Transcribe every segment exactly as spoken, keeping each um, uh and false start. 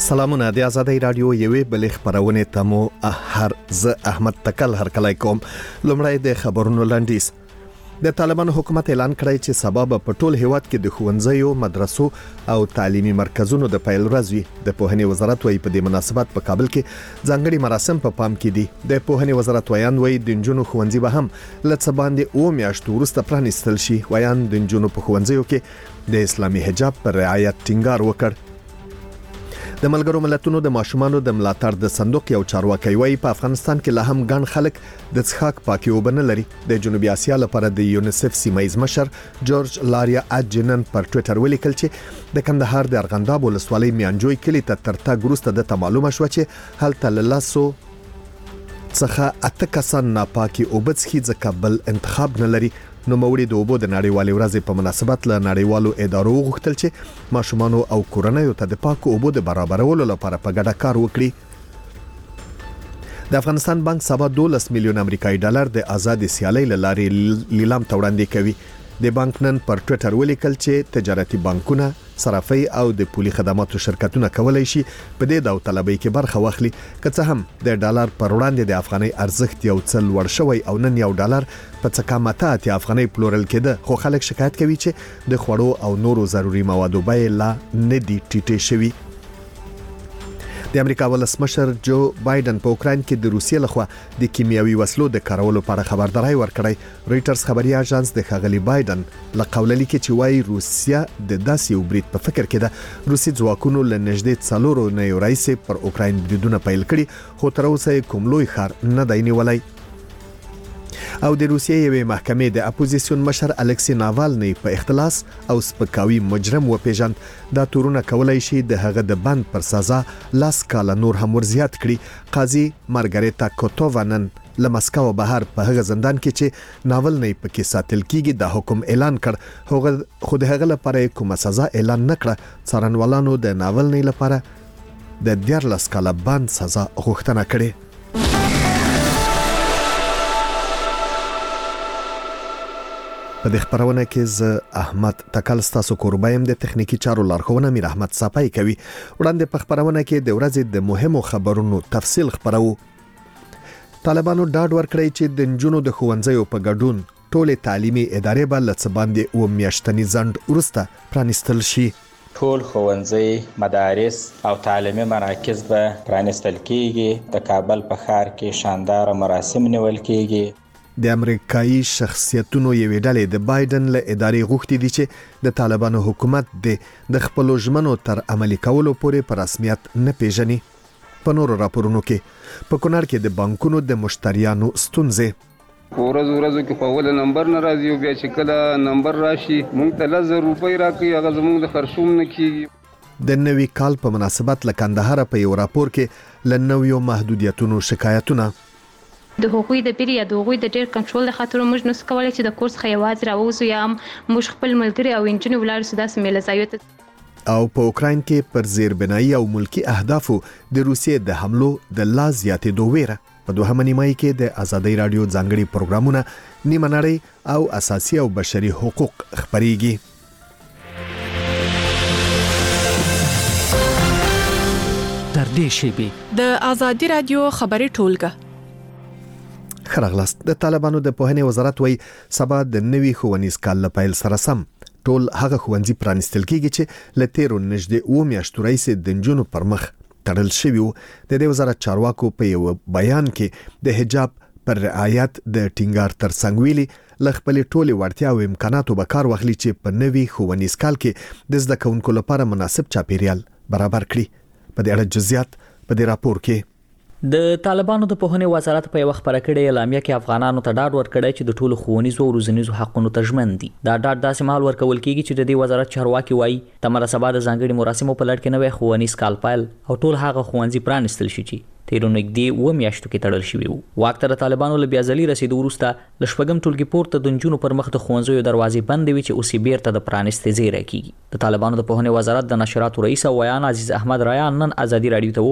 سلامونه د آزادۍ رادیو یوې بلې خبرونه تمو هر ز احمد تکل هر کله کوم لمړی د خبرونو لاندیس د طالبان حکومت اعلان کړی چې سبب په ټول هیواد کې د ښوونځیو مدرسو او تعلیمي مرکزونو د پیل ورځ د پوهنې وزارت وايي په دې مناسبت په کابل کې ځانګړي مراسم په پام کې دي د پوهنې وزارت وایان وايي د جنونو ښوونځي به هم لڅ باندې او میاشتو وروسته پرانیستل شي وایان د جنونو په ښوونځیو کې د اسلامي حجاب پر رعایت ټینګار وکړ د ملګرو ملتونو د ماشومانو د ملاتړ د صندوق یو چارواکي وايي په افغانستان کې لا هم ګڼ خلک د څښاک پاکي اوبه نه لري د جنوبي اسیا لپاره د یونیسف سیمایز مشر جورج لاریا اجنن پر ټوئیټر ولیکل چې د کندهار د ارغنداب ولسوالۍ میانجوی کلی ته ترتګ وروسته د معلومه شو چې هلته لاسو څخه اته کسان ناپاکي اوبه څخه ځکه بل انتخاب نه لري نو موري د اوبو د نړیوالې ورځې په مناسبت له نړیوالو ادارو غوښتل چې ماشومانو او کورنیو ته د پاکو اوبو د برابرولو لپاره په ګډه کار وکړي د افغانستان بانک سبا دولس میلیون امریکایي ډالر د آزاد سیالۍ لارې لیلام ته وړاندې کوي د بانک نن پر ټوئیټر ولیکل چې تجارتي بانکونه صرافي او د پولي خدماتو شرکتونه کولای شي په دې داوطلبۍ کې برخه واخلي که څه هم د ډالر پر وړاندې د افغاني ارزښت یو څل لوړ شوی او نن یو ډالر په څه کمته اتیا افغاني پلورل کېده خو خلک شکایت کوي چې د خوړو او نورو ضروري موادو بیې لا نه دي ټیټې شوي د امریکا ولسمشر جو بایدن په اوکرين کې د روسیې لخوا د کیمیاوي وسلو د کارولو لپاره خبرداري ورکړی رويټرز خبري اژانس د خغلی بایدن لقول لیکي چې وايي روسیا د داسې یو برید په فکر کې ده روسي ځواکونو له نږدې څلورو نه یو رئیس پر اوکرين بریدونه پیل کړي خو تر اوسه کوم لوی خار نه دی نیولای او د روسیې یوې محکمې د اپوزیسیون مشر الکسی ناوالنی په اختلاس او سپکاوي مجرم وپیژند دا تورونه کولای شي د هغه د بند پر سزا لاس کاله نور هم ورزیات کړي قاضي مارګریتا کوتووانن له مسکو بهر په هغه زندان کې چې ناولنی پکې ساتل کیږي د حکم اعلان کړ هغه خود هغه لپاره کومه سزا اعلان نکړه څارنوالانو د ناولنی لپاره د دیارلس کاله بند سزا غوښتنه کړې په دې خبرونه کې ز احمد تکل ستاسو کوربایم د تخنیکی چارو لارښوونه میر احمد صافای کوي وړاندې په خبرونه کې د ورځې د مهمو خبرونو تفصیل خبرو طالبانو ډاډ ورکړی چې د جنونو د ښوونځیو په ګډون ټولې تعلیمي ادارې به لڅ باندې او میاشتنی ځند ورسته پرانیستل شي ټول ښوونځي مدارس او تعلیمي مراکز به پرانیستل کیږي د کابل په ښار کې شاندار مراسم نیول کیږي د امریکایي شخصیتونو یوې ډلې د بایدن له ادارې غوښتي دي چې د طالبانو حکومت د خپل ژمنو تر عملي کولو پورې په رسمیت نه پیژني په نورو راپورونو کې په کونړ کې د بانکونو د مشتریانو ستونزې ورځ ورځ کې په ول نمبر ناراضي او بیا چې کله نمبر راشي مونږ ته لږ روپۍ راکړي هغه زموږ د خرڅوم نه کیږي د نوي کال په مناسبت له کندهار په یو راپور کې ل نویو محدودیتونو شکایتونه د حقوقي د پیری یا د حقوقي د ډیر کنټرول د خاطر موږ نو سکولای چې د کورس خیواز راوځو یا موږ خپل ملګری او انجنیر ولر سودا سمېل زایوت او په اوکرين کې پر زیربنایي او ملکی اهدافو د روسیې د حملو د لا زیاتې دوه په دوهمه نیمایي کې د آزادۍ رادیو ځانګړي پروګرامونه نیمه نړۍ او اساسي او بشري حقوق خبريږي تر دې شی د آزادۍ رادیو خبري ټولګه خرغلاست د طالبانو د پوهنې وزارت وایي سبا د نوي ښوونیز کال لپاره سره سم ټول هغه ښوونځي پرانیستل کیږي چې لتیرو نږدې او میاشتو رئیس د جنونو پر مخ تړل شوی و د دې وزارت چارواکو په یو بیان کې د حجاب پر رعایت د ټینګار ترڅنګ ویلي ل خپل ټولي وړتیا او امکاناتو به کار واخلي چې په نوي ښوونیز کال کې د زده کوونکو لپاره مناسب چاپیریال برابر کړي په دې اړه جزئیات په دې راپور کې د طالبانو د پوهنې وزارت په یو خبره کړې اعلامیه کې افغانانو ته ډاډ ورکړی چې د ټولو ښوونیزو او روزنیزو حقونو ته ژمن دي دا ډاډ داسې مهال ورکول کیږي چې د دې وزارت چارواکي وایي تمره سبا د ځانګړي مراسمو په لړ کې نوې ښوونیز کال پیل او ټول هغه ښوونځي پرانیستل شي چې تیرو نږدې و میاشتو کې تړل شوی وو واک تر طالبانو له بیازلي رسیدو وروسته ل شپږم ټولګي پورته د جنونو پر مخ د ښوونځیو دروازې بندې وي چې اوسې بیرته د پرانیستې زیری کیږي د طالبانو د پوهنې وزارت د نشراتو رئیس ویان عزیز احمد رایان نن آزادۍ رادیو ته وویل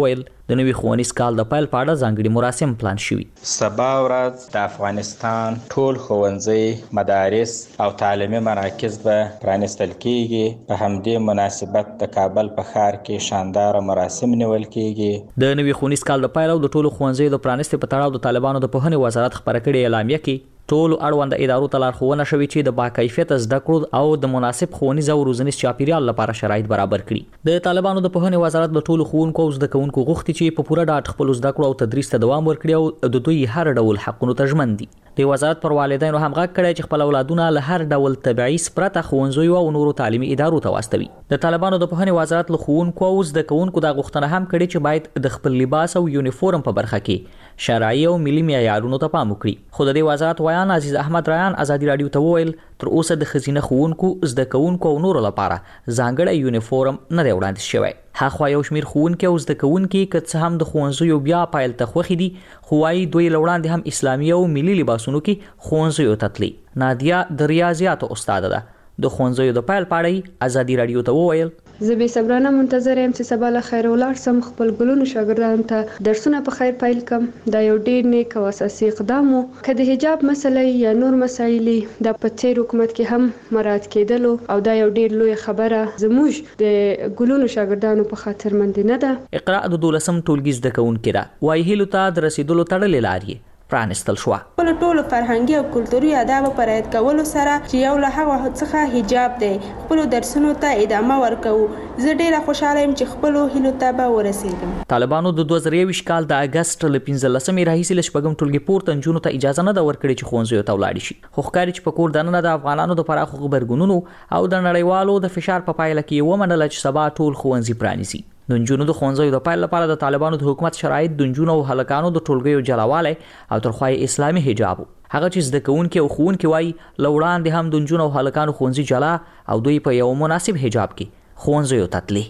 د نوي ښوونیز کال د پیل په اړه ځانګړي مراسم پلان شوي. سبا ورځ د افغانستان ټول ښوونځي، مدارس او تعلیمي مراکز به پرانیستل کیږي. په همدې مناسبت د کابل په ښار کې شاندار مراسم نیول کیږي. د نوي ښوونیز کال د پیل او د ټولو ښوونځیو د پرانیستې په تړاو د طالبانو د پوهنې وزارت خپره کړې اعلامیه کې ټولو اړونده ادارو ته لارښوونه شوې چې د باکیفیته زده کړو او د مناسب ښوونیز او روزنیز چاپیریال لپاره شرایط برابر کړي. د طالبانو د پوهنې وزارت د ټولو ښوونکو او زده کوونکو غوښتي چې په پوره ډاډ خپل زده کړو او تدریس ته دوام ورکړي او د دوی هر ډول حقونو ته ژمن دي. د وزارت پر والدینو هم غږ کړی چې خپل اولادونه له هر ډول تبعیض پرته ښوونځیو او نورو تعلیمي ادارو ته واستوي. د طالبانو د پوهنې وزارت له ښوونکو او زده کوونکو دا غوښتنه هم کړې چې باید د خپل لباس او یونیفورم په برخه کې شرعي او ملي معیارونو ته پام وکړي. خو د دې وزارت ویان عزیز احمد ریان ازادي رادیو ته وویل تر اوسه د ښځینه ښوونکو، زده کوونکو او نورو لپاره ځانګړی یونیفورم نه دی وړاندیز شوی. هاخوا یو شمیر ښوونکي او زده کوونکي که څه هم د ښوونځیو بیا پیل ته خوښې دي، خو وايي دوی له وړاندې هم اسلامي او ملي لباسونو کې ښوونځیو ته تلي. نادیه د ریاضیاتو استاده ده. د ښوونځیو د پیل په اړه ازادي رادیو ته وویل زه به صبرانه منتظر یم چې سبا له خیر ولاړ سم خپل ګلونو شاګردانو ته درسونه په خیر پیل کم. دا یو ډیر نیک او اساسي اقدام و. که د حجاب مسله یا نور مسایل د په تیر حکومت کې هم مراعات کېدلو او دا یو ډیر لوی خبره زموږ د ګلونو شاګردانو په خاطر مند نه ده. اقرا د دولسم ټولګي زده کوونکې ده. وايي هیلو ته د رسیدلو تړلې لارې پرانستل شو. خپل ټولو فرهنګي او کلتوري آداب په رعایت کولو سره چې یو له هغه څخه حجاب دی، خپل درسونو ته ادامه ورکوو. زه ډیره خوشاله یم چې خپل هیلو ته به ورسیږم. طالبانو د دوه زره یوویشت کال د اگست له پنځلسمې راهیسې له شپږم ټولګي پورته نجونو ته اجازه نه ده ورکړې چې ښوونځیو ته ولاړې شي. خو ښکاري چې په کور دننه د افغانانو د پراخو غبرګونونو او د نړیوالو د فشار په پایله کې ومنله چې سبا ټول ښوونځي پرانیزي. د نجونو د ښوونځیو د پیل لپاره د طالبانو د حکومت شرایط د نجونو او هلکانو د ټولګیو جلاوالی او ترخوا اسلامي حجاب هغه چې زده کوونکي او ښوونکي وایي له وړاندې هم د نجونو او هلکانو ښوونځي جلا او دوی په یو مناسب حجاب کې ښوونځیو ته تلي.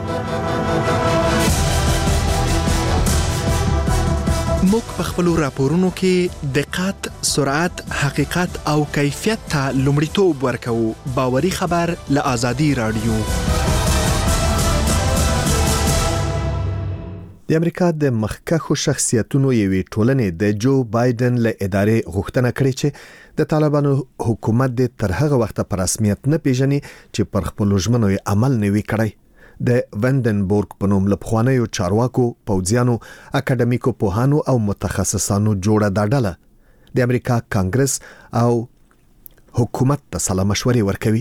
موږ په خپلو راپورونو کې دقت، سرعت، حقیقت او کیفیت ته لومړیتوب ورکوو. باوري خبر له آزادي رادیو. د امریکا د مخکښو شخصیتونو یوې ټولنې د جو بایدن له ادارې غوښتنه کړې چې د طالبانو حکومت د تر هغه وخته په رسمیت نه پیژني چې پر خپل ژمنو عمل نه وي کړی. د وندنبورګ په نوم له پخوانیو چارواکو، پوځیانو، اکاډمیکو پوهانو او متخصصانو جوړه دا ډله د امریکا کانګرس او حکومت ته سلا مشورې ورکوي.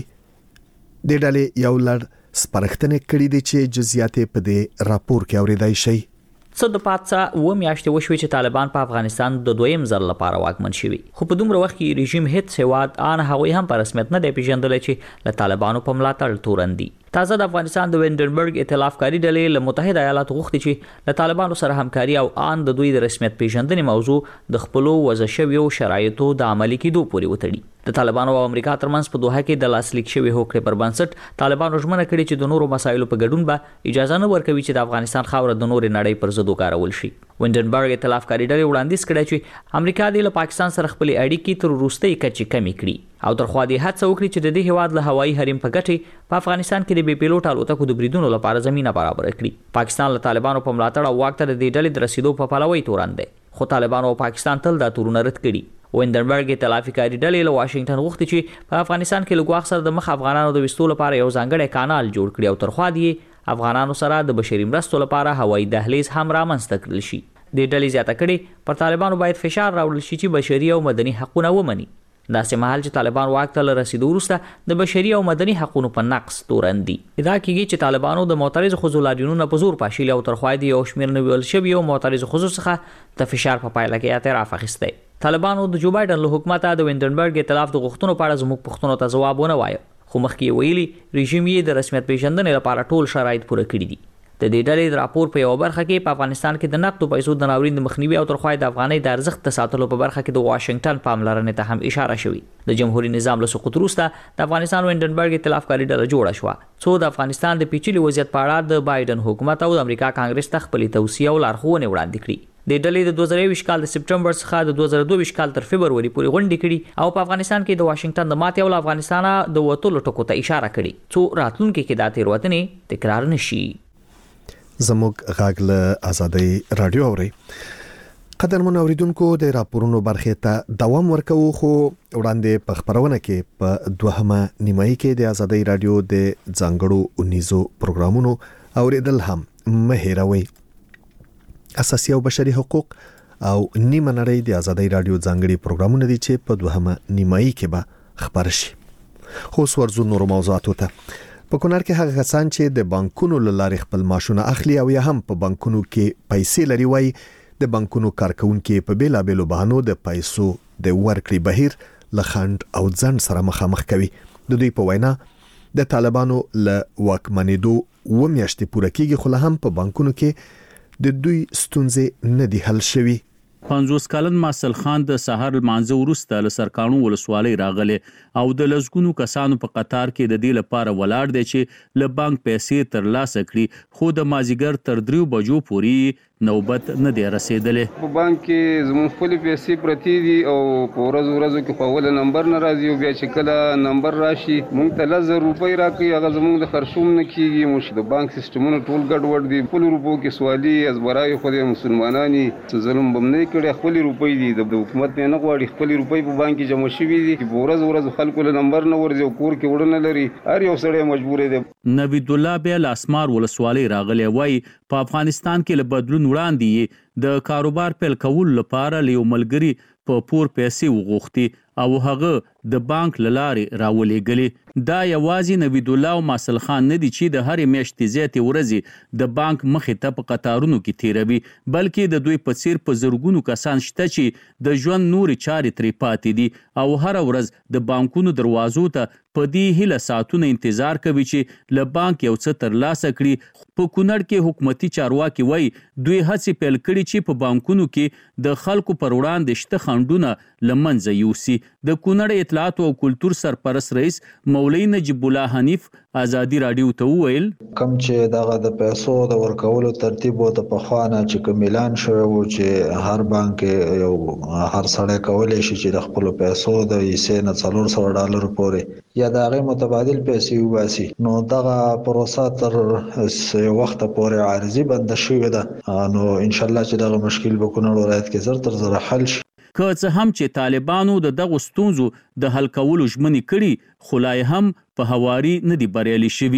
د ډلې یو لړ سپارښتنې کړې دي چې جزئیات په دې راپور کې اوریدای شي. څه د پاتڅه و میاشتې وشوي چې طالبان په افغانستان د دویم ځل لپاره واکمن شوي، خو په دومره وخت کې رژیم هیڅ هیواد ان هغوی هم په رسمیت نه دی پیژندلی چې له طالبانو په ملاتړ تورن دي. تازه د افغانستان د وینډنبرګ ائتلاف کاری ډلې له متحده ایالاتو غوښتي چې له طالبانو سره همکاري او ان د دوی د رسمیت پیژندنې موضوع د خپلو وضع شویو شرایطو د عملي کېدو پورې وتړي. د طالبانو او امریکا ترمنځ په دوحه کې د لاسلیک شوی هوکړې پر بنسټ طالبانو ژمنه کړې چې د نورو مسایلو په ګډون به اجازه نه ورکوي چې د افغانستان خاوره د نورې نړۍ پر ضد وکارول شي. وینډنبرګ ائتلاف کاری ډلې وړاندیز کړی چې امریکا د پاکستان سره خپل اړیکې تر وروستۍ کچې کمې کړي او ترخوا دې هڅه وکړي چې د دې هیواد له هوایي حریم په ګټې په افغانستان کې د بې پیلوټ الوتکو د بریدونو لپاره زمینه برابر کړي. پاکستان له طالبانو په ملاتړ او واک ته د دې ډلې د رسیدو په پلوي تورن دی، خو طالبانو او پاکستان تل دا تورونه رد کړي. وینډنبرګ ائتلافي کاری ډلې له واشنگټن غوښتي چې په افغانستان کې له ګواښ سره د مخ افغانانو د وستو لپاره یو ځانګړی کانال جوړ کړي او ترخوا دې افغانانو سره د بشري مرستو لپاره هوایي دهلیز هم رامنځته کړل شي. د ډلې زیاته کړي پر طالبانو باید فشار راوړل شي چې بشري او مدني حقونه ومني. داسې مهال چې طالبان واک ته رسیدو وروسته د بشري او مدني حقوقو په نقص تورن دي. دا کېږي چې طالبانو د معترض ښځو لاریونونه په زور پاشلي او ترخوا دې یو شمېر نویول شوي او معترض ښځو څخه د فشار په پایله کې اعتراف اخیستی. طالبانو د جو بایدن له حکومته د وینډنبرګ ائتلاف د غوښتنو په اړه زموږ پوښتنو ته ځواب ونه وایه، خو مخکې ویلي رژیم یې د رسمیت پیژندنې لپاره ټول شرایط پوره کړي دي. د دې ډلې د راپور په یو برخه کې په افغانستان کې د نقدو پیسو د ناورین د مخنیوي او ترخوا د افغانۍ د ارزښت د ساتلو په برخه کې د واشنگټن پاملرنې ته هم اشاره شوې. د جمهوریت نظام له سقوط وروسته د افغانستان وینډنبرګ ائتلاف کاری ډله جوړه شوه، څو د افغانستان د پیچلي وضعیت په اړه د بایدن حکومت او د امریکا کانګرس ته خپلې توصیې او لارښوونې وړاندې کړي. د ډلې د دوه زره یوویشت کال د سپټمبر څخه د دوه زره دوه ویشت کال تر فبروري پورې غونډې کړي او په افغانستان کې د واشنگټن د ماتې او له افغانستانه د وتلو ټکو ته اشاره کړې، څو راتلونکي کې دا تېروتنې تکرار نشي. زموږ غاګ له آزادۍ رادیو اوري. قدرمن اوریدونکو د راپورونو برخې ته دوام ورکوو، خو وړاندې په خبرونه کې په دوهمه نیمایي کې د آزادۍ رادیو د ځانګړو اونیزو پروګرامونو اوریدل هم مه هیروئ. اساسي او بشري حقوق او نیمه نړۍ د آزادۍ رادیو ځانګړي پروګرامونه دي چې په دوهمه نیمایي کې به خبر شي. خو ورزو نور موضوعاتو ته په کونړ کې هغه کسان چې د بانکونو له لارې خپل معاشونه اخلي او یا هم په بانکونو کې پیسې لري وای د بانکونو کارکونکو په بیلابېلو بهانو د پیسو د ورکړې بهیر لخند او ځن سره مخامخ کوي. د دوی په وینا د طالبانو له واکمنېدو و میاشتې پوره کېږي، خو هم په بانکونو کې د دوی ستونزې نه دي حل شوي. پنځوس کلن ماسل خان د سحر المانځه وروسته له سرکانو ولسوالۍ راغلی او د لزګونو کسانو په قطار کې د دې لپاره ولاړ دی چې له بانک پیسې ترلاسه کړي، خو د مازیګر تر دریو بجو پورې نوبت نه دی رسیدلې. په بانک کې زموږ خپل پیسې پرتی دي او په ورځ ورځ کې په اول نمبر نه راځي او بیا چې کله نمبر راشي موږ ته لس زره روپۍ راکوي، هغه زموږ د خرڅوم نه کیږي. موږ د بانک سیستمونو ټول ګډوډ دي. خپل روپو کې سوالي ازبرای خو د مسلمانانی ظلم بم نه کړي، خپل روپۍ دي د حکومت نه غواړي، خپل روپۍ په بانک کې جمع شوي دي. په ورځ ورځ خلکو له نمبر نه ورځي او کور کې وړنه لري، هر یو سړی مجبور دی. نوید الله بیا لاسمار ولسوالۍ راغلی وای په افغانستان کې له بدلون وړاندې د کاروبار پیل کول لپاره لیو ملګری په پور پیسې وغوښتي او هغه د بانک لارې راولېګلې. دا یوازې نوید الله او ماسل خان نه دي چې د هر میاشتې زیاتې ورځې د بانک مخې ته په قطارونو کې تیروي، بلکې د دوی په څیر په زرګونو کسان شته چې د ژوند نورې چارې ترې پاتې دي او هر ورځ د بانکونو دروازو ته په دې هیله ساعتونه انتظار کوي چې له بانک یو څه ترلاسه کړي. په کونړ کې حکومتي چارواکي وایي دوی هڅې پیل کړي چې په بانکونو کې د خلکو پر وړاندې شته خنډونه له منځه یوسي. د کونړ اطلاعات او کلتور سرپرست رئیس مولوی نجیب الله حنیف آزادی رادیو ته وویل کم چې دغه د پیسو د ورکولو ترتیب او د پخوانه چې کوملان شوی و چې هر بانک یو هر سړی کولای شي چې د خپل پیسو د یې نه څلور سوه ډالر پورې یا د هغه متبادل پیسې وباسي، نو دغه پروسه تر یو وخت پورې عارضي بند شوې ده. نو ان شاء الله چې دغه مشکل به کونړ ولایت کې زر تر زر حل شي. که څه هم چې طالبانو د دغو ستونزو د حل کولو ژمنې کړي، خو لا هم په هواري نه دي بریالي شوي.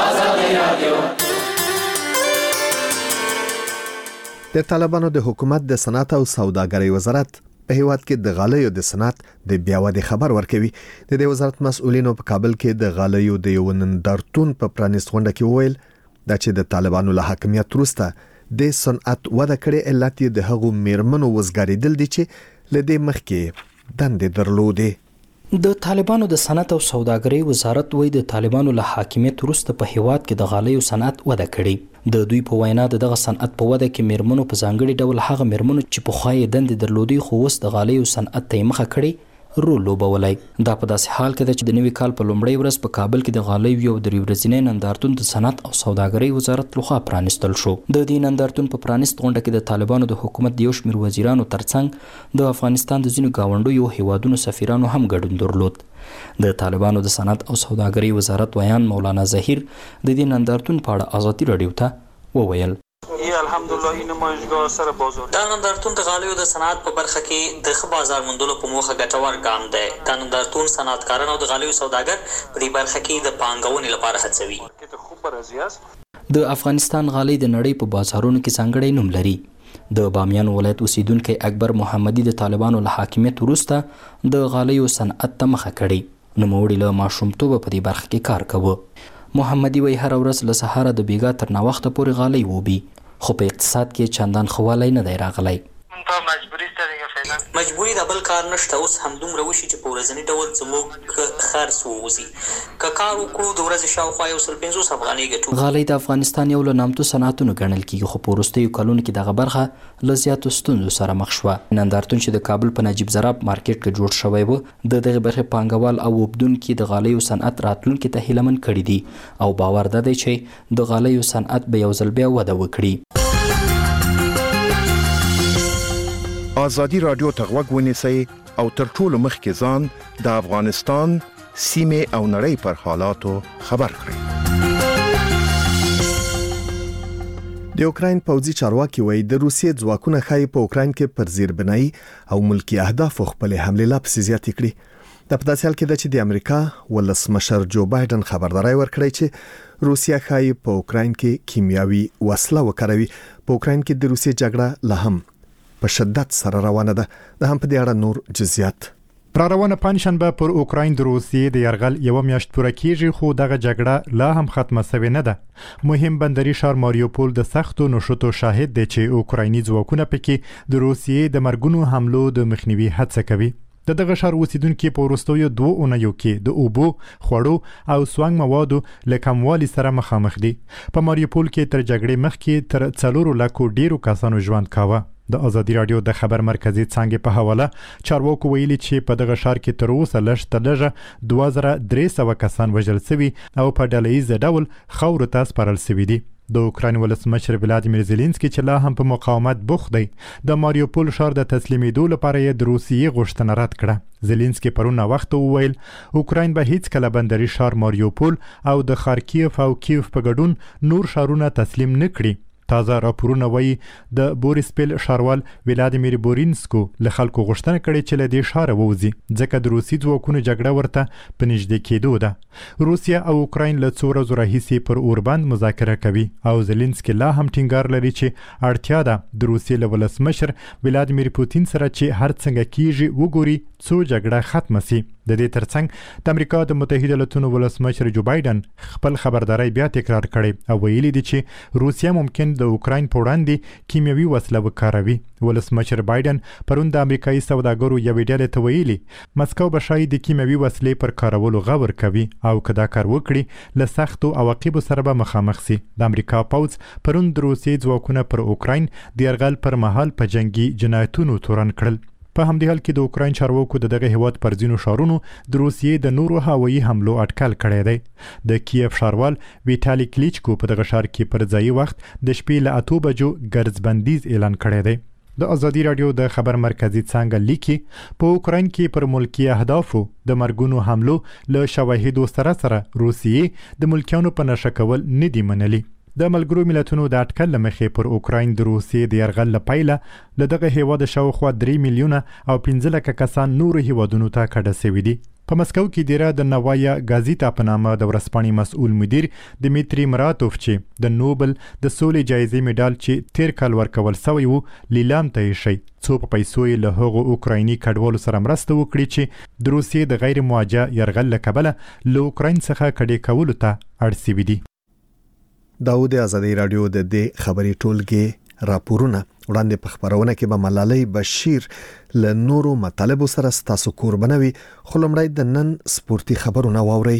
د طالبانو د حکومت د صنعت او سوداګرۍ وزارت په هیواد کې د غالیو د صنعت د بیاودې خبر ورکوي. د دې وزارت مسؤلینو په کابل کې د غالیو د یو نندارتون په پرانیست غونډه کې وویل دا چې د طالبانو له حاکمیت وروسته د صنعت وده کړې علت یې د هغو میرمنو وزګارېدل دي چې لدې مخکې دندې درلودې. د طالبانو د صنعت او سوداګرۍ وزارت وایي د طالبانو له حاکمیت وروسته په هیواد کې د غالیو صنعت وده کړې. د دوی په وینا د دغه صنعت په وده کې میرمنو په ځانګړي ډول هغه میرمنو چې پخوا یې دندې درلودې خو اوس د غالیو صنعت ته مخه کړې رول لوبولی. دا په داسې حال کې ده چې د نوي کال په لومړۍ ورځ په کابل کې د غالیو یو درې ورځنی نندارتون د صنعت او سوداګرۍ وزارت لخوا پرانیستل شو. د دې نندارتون په پرانیست غونډه کې د طالبانو د حکومت د یو شمېر وزیرانو ترڅنګ د افغانستان د ځینو ګاونډیو هیوادونو سفیرانو هم ګډون درلود. د طالبانو د صنعت او سوداګرۍ وزارت ویان مولانا ظهیر د دې نندارتون په اړه آزادي رادیو ته وویل الحمدلله این نمایشگاه سر بازار دا نندارتون د غالیو د صنعت په برخه کې د ښه بازار موندلو په موخه ګټور ګام دی. دا نندارتون صنعتکاران او د غالیو سوداګر په دې برخه کې د پانګونې لپاره هڅوي. د افغانستان غالۍ د نړۍ په بازارونو کې ځانګړی نوم لري. د بامیان ولایت اوسیدونکی اکبر محمدي د طالبانو له حاکمیت وروسته د غالیو صنعت ته مخه کړې. نوموړي له ماشومتوبه په دې برخه کې کار کوه. محمدي وایي هره ورځ له سهاره د بیګا تر ناوخته پورې غالۍ ووبي، خو په اقتصاد کې چندان خوالی نه دی راغلی. مجبوری د بل کار نشته، اوس همدومره وشي چې په ورځني ډول زموږ خرڅ ووځي. که کار وکړو د ورځې شاوخوا یو سل پنځوس افغانۍ ګټو. غالۍ د افغانستان یو له نامتو صنعتونو ګڼل کېږي، خو په وروستیو کلونو کې دغه برخه له زیاتو ستونزو سره مخ شوه. نندارتون چې د کابل په نجیب زراب مارکیټ کې جوړ شوی و د دغې برخې پانګوال او اوبدونکي د غالیو صنعت راتلونکي ته هیلهمن کړي دي او باور ده دی چې د غالیو صنعت به یو ځل بیا وده وکړي. آزادی رادیو ته غوږ ونیسئ او تر ټولو مخکې ځان د افغانستان سیمې او نړۍ پر حالاتو خبر کړئ. د اوکراین پوځي چارواکي وایي د روسیې ځواکونه ښایي په اوکراین کې پر زیربنایي او ملکی اهدافو خپل حمله لا پسې زیاتې کړي. د په داسې حال کې ده چې د امریکا ولسمشر جو بایدن خبرداري ورکړی چې روسیا ښایي په اوکراین کې کیمیاوي وسله وکاروي. په اوکراین کې د روسیې جګړه لا هم په شدت سره روانه ده. د هم په دې اړه نور جزئیات. پر روانه پنځشنبه پر اوکراین د روسیې د یرغل یو میاشت پوره کیږي، خو دغه جګړه لا هم ختمه شوې نه ده. مهم بندري ښار ماریوپول د سختو نشوتو شاهد دی چې اوکرایني ځواکونه پکې د روسیې د مرګونو حملو د مخنیوي هڅه کوي. د دغه ښار اوسیدونکو په وروستیو دوه اونیو کې د اوبو، خوړو او سوانګ موادو له کموالي سره مخامخ دي. په ماریوپول کې تر جګړې مخکې تر څلورو لکو ډیرو کسانو ژوند کاوه. د ازادي رادیو د خبر مرکزی څنګه په حواله چارواکو ویلي چې په دغه ښار کې تر اوسه لږ تر لږه دوه زره درې سوه کسان وژل شوي او په ډلهییز ډول خاورو ته سپارل شوي دي. د اوکراین ولسمشر ولادیمیر زيلنسکي چې لا هم په مقاومت بوخت دی، د ماریوپول ښار د تسلیمېدو لپاره یې د روسیې غوښتنه رد کړه. زيلنسکي پرون وخت وویل اوکراین به هیڅ کله بندري ښار ماریوپول او د خارکیف او کیف په ګډون نور ښارونه تسلیم نه کړي. تازه راپورونه وایي د بوریسپیل ښاروال ولادیمیر بورینسکو له خلکو غوښتنه کړې چې له دې ښاره ووځي، ځکه د روسي ځواکونو جګړه ورته په نږدې کېدو ده. روسیا او اوکراین له څو ورځو راهیسې پر اوربند مذاکره کوي او زيلنسکي لا هم ټینګار لري چې اړتیا ده د روسیې له ولسمشر ولادیمیر پوتین سره چې هر څنګه کیږي وګوري څو جګړه ختمه شي. د دې ترڅنګ د امریکا د متحده ایالاتونو ولسمشر جو بایدن خپل خبرداري بیا تکرار کړي او ویلي دي چې روسیا ممکن د اوکراین په وړاندې کیمیاوي وسله وکاروي. ولسمشر بایدن پرون د امریکایي سوداګرو یوې ډلې ته ویلي مسکو به شاید د کیمیاوي وسلې پر کارولو غور کوي او که دا کار وکړي له سختو عواقبو سره به مخامخ شي. د امریکا پوځ پرون د روسیې ځواکونه پر اوکراین د یرغل پر مهال په جنگي جنایتونو تورن کړل. په همدې حال کې د اوکراین چارواکو د دغه هیواد پر ځینو ښارونو د روسیې د نورو هوایي حملو اټکل کړی دی. د کیف ښاروال ویټالي کلیچکو په دغه ښار کې پر ځایي وخت د شپې له اتو بجو ګرځبندیز اعلان کړی دی. د ازادي رادیو د خبر مرکزی څنګه لیکي په اوکراین کې پر ملکی اهدافو د مرګونو حملو له شواهدو سره سره روسیې د ملکیانو په نشه کول نه دی منلي. د ملګرو ملتونو د اټکل لمخې پر اوکراین د روسیې د یرغل لپاره له دغه هیواد شاوخوا درې میلیونه او پنځه لکه کسان نورو هیوادونو ته کډه شوي دي. په مسکو کې دیره د نوایا غازیتا په نامه د ورځپاڼې مسؤل مدیر دمیتری مراتوف چې د نوبل د سولې جایزې میډال چې تیر کال ورکول شوی وو لیلام ته یې شي څو په پیسو یې له هغو اوکرایني کډوالو سره مرسته وکړي چې د روسیې د غیر مواجه یرغل له کبله له اوکراین څخه کډې کولو ته اړ شوي دي. داود ازادي رادیو د دې خبري ټولګي راپورونه وړاندې په خبرونه کې به ملالۍ بشیر له نورو مطالبو سره ستاسو قربانوي. خو لمړی د نن سپورتي خبرونه واورئ.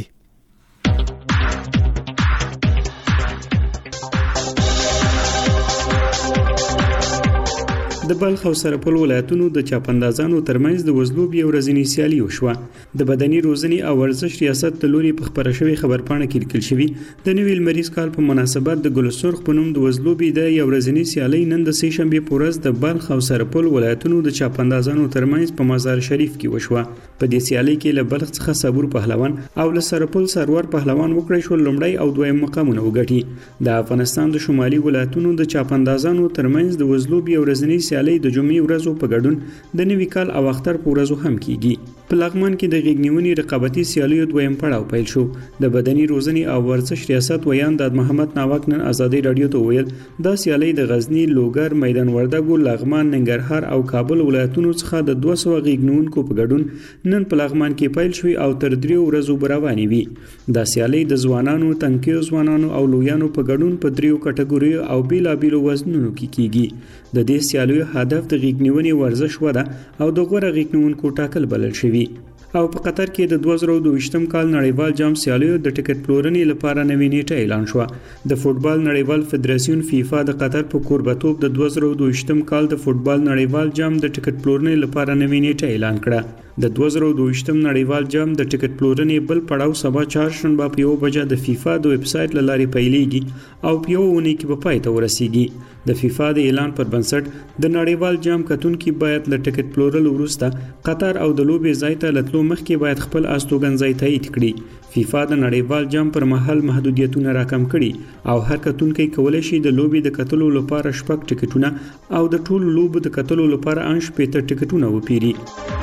د بلخ او سرپل ولایتونو د چاپندازانو ترمنځ د وزلوب یو ورځنی سیالي وشوه. د بدني روزنې او ورزش ریاست د لوري په خبره شوی خبرپاڼه کې لیکل شوی د نوي لمریز کال په مناسبت د ګل سرخ په نوم د وزلوب د یو ورځنی سیالي نن د سې شنبه په ورځ د بلخ او سرپل ولایتونو د چاپندازانو ترمنځ په مزار شریف کې وشوه. په دې سیالي کې له بلخ څخه صبور پهلوان او له سرپل سرور پهلوان وکړی شو لومړی او دویم مقامونه وګټي. د افغانستان د شمالي ولایتونو د چاپندازانو ترمنځ د وزلوب یو ورځنی سیالي د جمعې ورځو په ګډون د نوي کال او اختر په ورځو هم کیږي. په لغمان کې د غېږنیونې رقابتي سیالیو دویم پړاو پیل شو. د بدني روزنې او ورزش ریاست ویان د محمد ناوک نن ازادي رادیو ته ویل دا سیالي د غزنی، لوګر، میدان وردګو، لغمان، ننګرهار او کابل ولایتونو څخه د دوه سوه غېږنیونکو په ګډون نن په لغمان کې پیل شوی او تر دریو ورځو روانې وي. دا سیالي د ځوانانو، تنکیو ځوانانو او لویانو په ګډون په دریو کټګوریو او بیلابیلو وزنونو کې کیږي. د دې سیالیو هدف د غېږنیونې ورزش وده او د غوره غېږنیونکو ټاکل بلل شوی. او په قطر کې د دوه زره دوه کال نړیوال جام سیالیو د ټیکټ پلورنې لپاره نوې نیټه اعلان شوه. د فوتبال نړیوال فدراسیون فیفا د قطر په کوربتوب د دوه زره دوه کال د فوتبال نړیوال جام د ټیکټ پلورنې لپاره نوې نیټه اعلان کړه. د دوه زره دوه نړیوال جام د ټیکټ پلورنې بل پړاو سبا چهارشنبه په یو بجه د فیفا د ویب سټ لارې پیلېږي او په یو ونې کې به پای ته ورسیږي. د فیفا د اعلان پر بنسټ د نړیوال جام کتونکي باید له ټیکټ پلورل وروسته قطر او د لوبې ځای ته لتلو مخکې باید خپل استوګنځای تایید کړي. فیفا د نړیوال جام پر مهال محدودیتونه راکم کړي او هر کتونکي کولی شي د لوبې د کتلو لپاره شپږ ټیکټونه او د ټولو لوبو د کتلو لپاره ان شپېته ټیکټونه وپیري.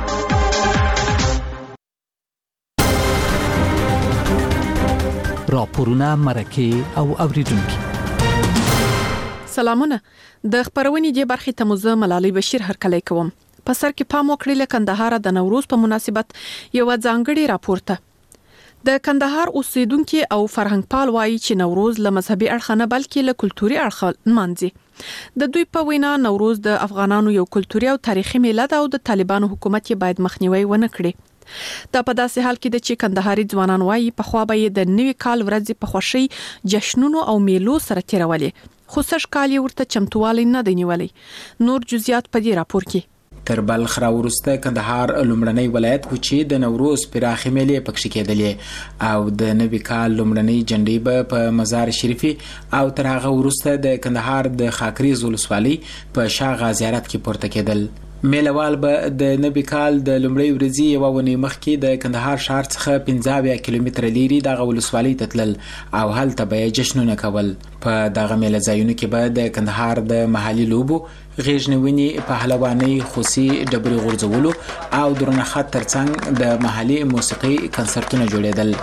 راپورونه، مرکې او اوریدونکي. سلامونه. د خبرونې دی برخې ته مزه ملالۍ بشیر هرکلی کوم. په سر کې پام وکړئ له کندهار د نوروز په مناسبت یو ځانګړي راپورته. د کندهار اوسیدونکو او فرهنګ پال وایي چې نوروز له مذهبي اړخ نه بلکې له کلتوري اړخ منځي. د دوی په وینا نوروز د افغانانو یو کلتوري او تاریخي میله ده او د طالبانو حکومت یې باید مخنیوي ونه کړي. دا په داسې حال کې د چې کندهاري ځوانان وایي په خوا به د نوي کال ورځې په خوشي جشنونو او میلو سره تیرولې، خو سږ کال یې ورته چمتووالی نه دی نیولی. نور جزئیات په دې راپور کې. تر بلخ راورسته کندهار لومړنی ولایت و چې د نوروز پراخې میلې پکې کېدلې او د نوي کال لومړنی جنډې به په مزار شریفي او تر هغه ورسته د کندهار د خاکریز ولسوالۍ په شاغه زیارت کې پورته کېدل. میلوال به د نوي کال د لومړۍ ورځې یوه ونې مخکې د کندهار ښار څخه پنځه اویا کیلومتره لیرې دغه ولسوالۍ ته تلل او هلته به یې جشنونه کول. په دغه میله ځایونو کې به د کندهار د محلي لوبو، غیږ نیونې، پهلوانۍ، خوسي، ډبرې غورځولو او درونه خط ترڅنګ د محلي موسیقي کنسرتونه جوړېدل.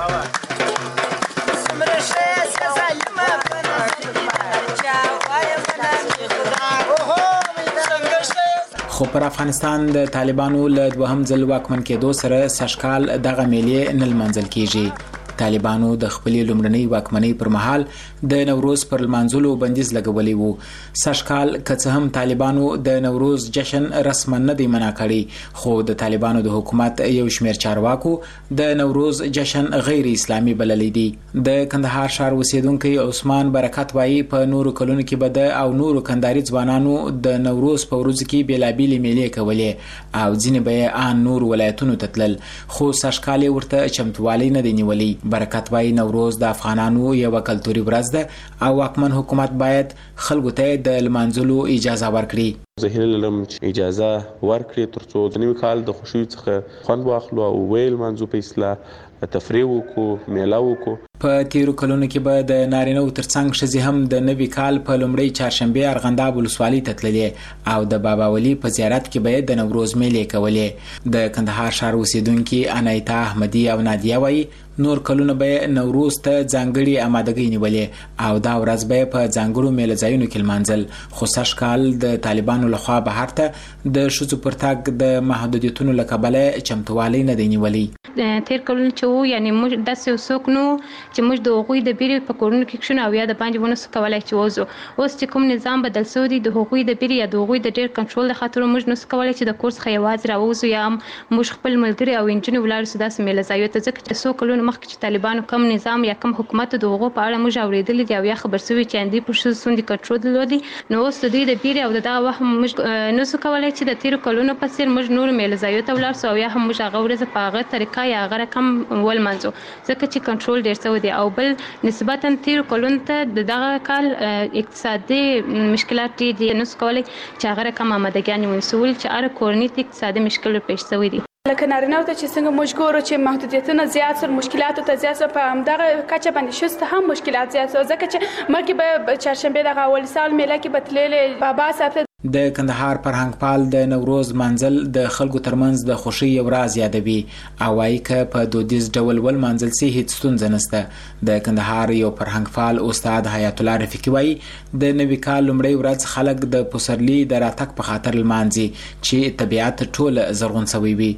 خو پر افغانستان د طالبانو له دوهم ځل واکمن کېدو سره سږکال دغه میلې نه لمانځل کیږي. طالبانو د خپلې لومړنۍ واکمنۍ پر مهال د نوروز پر لمانځلو بندیز لګولی وو. سږکال که څه هم طالبانو د نوروز جشن رسما نه دی منع کړی، خو د طالبانو د حکومت یو شمېر چارواکو د نوروز جشن غیر اسلامي بللی دی. د کندهار ښار اوسیدونکی عثمان برکت وایي په نورو کلونو کې به د او نورو کندهاري ځوانانو د نوروز په ورځو کې بېلابېلې میلې کولې او ځینې به یې ان نورو ولایتونو ته تلل، خو سږکال یې ورته چمتووالی نه دی نیولی. برکت وایي نوروز د افغانانو یوه کلتوري ورځ ده او واکمن حکومت باید خلکو ته د لمانځلو اجازه ورکړي. زه هیله لرم چې اجازه ورکړي ترڅو د نوي کال د خوښیو څخه خوند واخلو او ویې لمانځو په اصلاح تفریح وکړو، میله وکړو. په تیرو کلونو کې به د نارینه‌و ترڅنګ ښځې هم د نوي کال په لومړۍ چهارشنبې ارغنداب ولسوالۍ ته تللې او د بابا ولي په زیارت کې به د نوروز میلې کولې. د کندهار ښار اوسیدونکي انایتا احمدي او نادیه وایي نور کلونه به نوروز ته ځانګړي آمادګۍ نیولې او دا ورځ به په ځانګړو میله ځایونو کې لمانځل، خو سږ کال د طالبانو لخوا بهر ته د ښځو پر تګ د محدودیتونو له کبله چمتووالی نه دی نیولی. تیر کلونه چې وو یعنی موږ داسې څوک نو چې موږ د هغوی د بیرې په کورونو کې کښېنو او یا د باندې ونه سو کولی چې وځو. اوس چې کوم نظام بدل سوی دی د هغوی د بیرې یا د هغوی د ډېر کنټرول د خاطر موږ نسو کولی چې د کور څخه یوازې راووځو یا هم موږ خپل ملګري او نجونې ولاړو سو داسې میله ځایو ته، ځکه چې څو کلونه مخکې چې طالبانو کم نظام یا کم حکومت د هغو په اړه موږ اورېدلي دي او یا خبر سوي چې دوی پر ښځو څومره کنټرول درلودی. نو اوس د دوی د بیرې او د دغه وخت موږ نسو کولی چې د تېرو کلونو په څېر موږ نورو میله ځایو ته ولاړ سو او یا هم موږ هغه ورځ په هغه طریقه یا هغه رقم ولمانځو، ځکه چې کنټرول ډېر سوی دی. او بل نسبتا تیرو کلونو ته د دغه کال اقتصادي مشکلات ډېر دي، نسو کولی چې هغه رقم آمادګیانې ونیسول چې هره کورنۍ ته اقتصادي مشکل پیښ سوی دی. لکه نارینه‌و ته چې څنګه موږ ګورو چې محدودیتونه زیات سول، مشکلاتو ته زیات سول، په همدغه کچه باندې ښځو ته هم مشکلات زیات سول، ځکه چې مخکې به چهارشنبې دغه اول سال میله کې به تللې بابا صاحب ته. د کندهار فرهنګ پال د نوروز منځل د خلکو ترمنځ د خوښۍ یو راز یادوي او وايي که په دودیز ډول ولمانځل سي هیڅ ستونزه نشته. د کندهار یو فرهنګ پال استاد حیات الله رفیقي وايي د نوي کال لومړۍ ورځ خلک د پسرلي د راتګ په خاطر لمانځي چې طبیعت ټول زرغون سوی وي.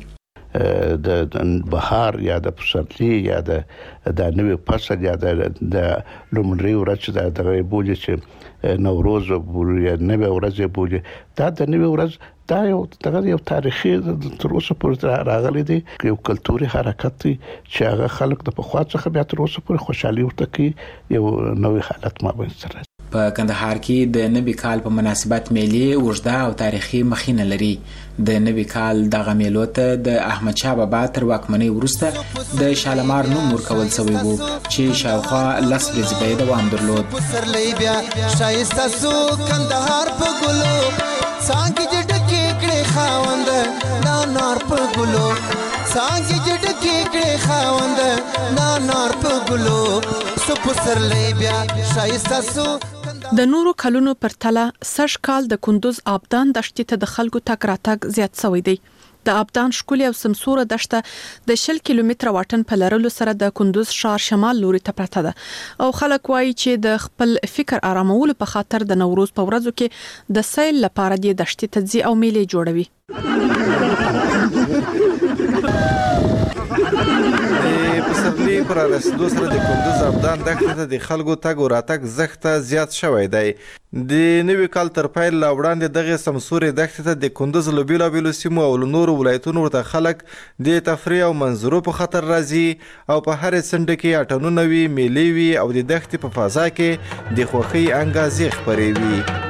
د بهار یا د پسرلي یا د د نوي فصل یا د لومړۍ ورځ د دغه بوجي چې نوروز بولي یا نوي ورځ بولي، دا د نوي ورځ دا یو دغه یو تاریخي تر اوسه پورې راغلی دی، یو کلتوري حرکت دی چې هغه خلک د پخوا څخه بیا تر اوسه پورې خوشحالي ورته کوي، یو نوې حالت مابین سره. په کندهار کې د نوي کال په مناسبت میلې اوږده او تاریخي مخینه لري. د نوي کال دغه میلو ته د احمد شاه بابا تر واکمنۍ وروسته د شالمار نوم ورکول شوی و چې شاوخوا لس ورځې به یې دوام درلود. پسرلی بیا ښایسته سو کندهار په ګلو څانګې دې ډکې کړې خاوند دا نار په ګلو څانګې دې ډکې کړې خاوند دا نار په ګلو سو پسرلی بیا ښایسته سو. د نورو کلونو پر تله سږ کال د کندوز آبدان دښتې ته د خلکو تګ راتګ زیات شوی دی. د آبدان ښکلې او سمسوره دښته د شل کیلومتره واټن په لرلو سره د کندوز ښار شمال لوري ته پرته ده او خلک وایي چې د خپل فکر آرامولو په خاطر د نوروز په ورځو کې د سیل لپاره د دښتې ته ځي او میلې جوړوي. پسرلی پر رسیدو سره د کندوز آبدان دښتې ته د خلکو تګ او راتګ زښته زیات شوی دی. د نوي کال تر پیل لا وړاندې دغه سمسورې دښتې ته د کندوز له بېلابېلو سیمو او له نورو ولایتونو ورته خلک د تفریح او منظرو په خاطر راځي او په هرې څنډه کې اټنونه وي، میلې وي او د دښتې په فضا کې د خوښۍ انګازې خپرې وي.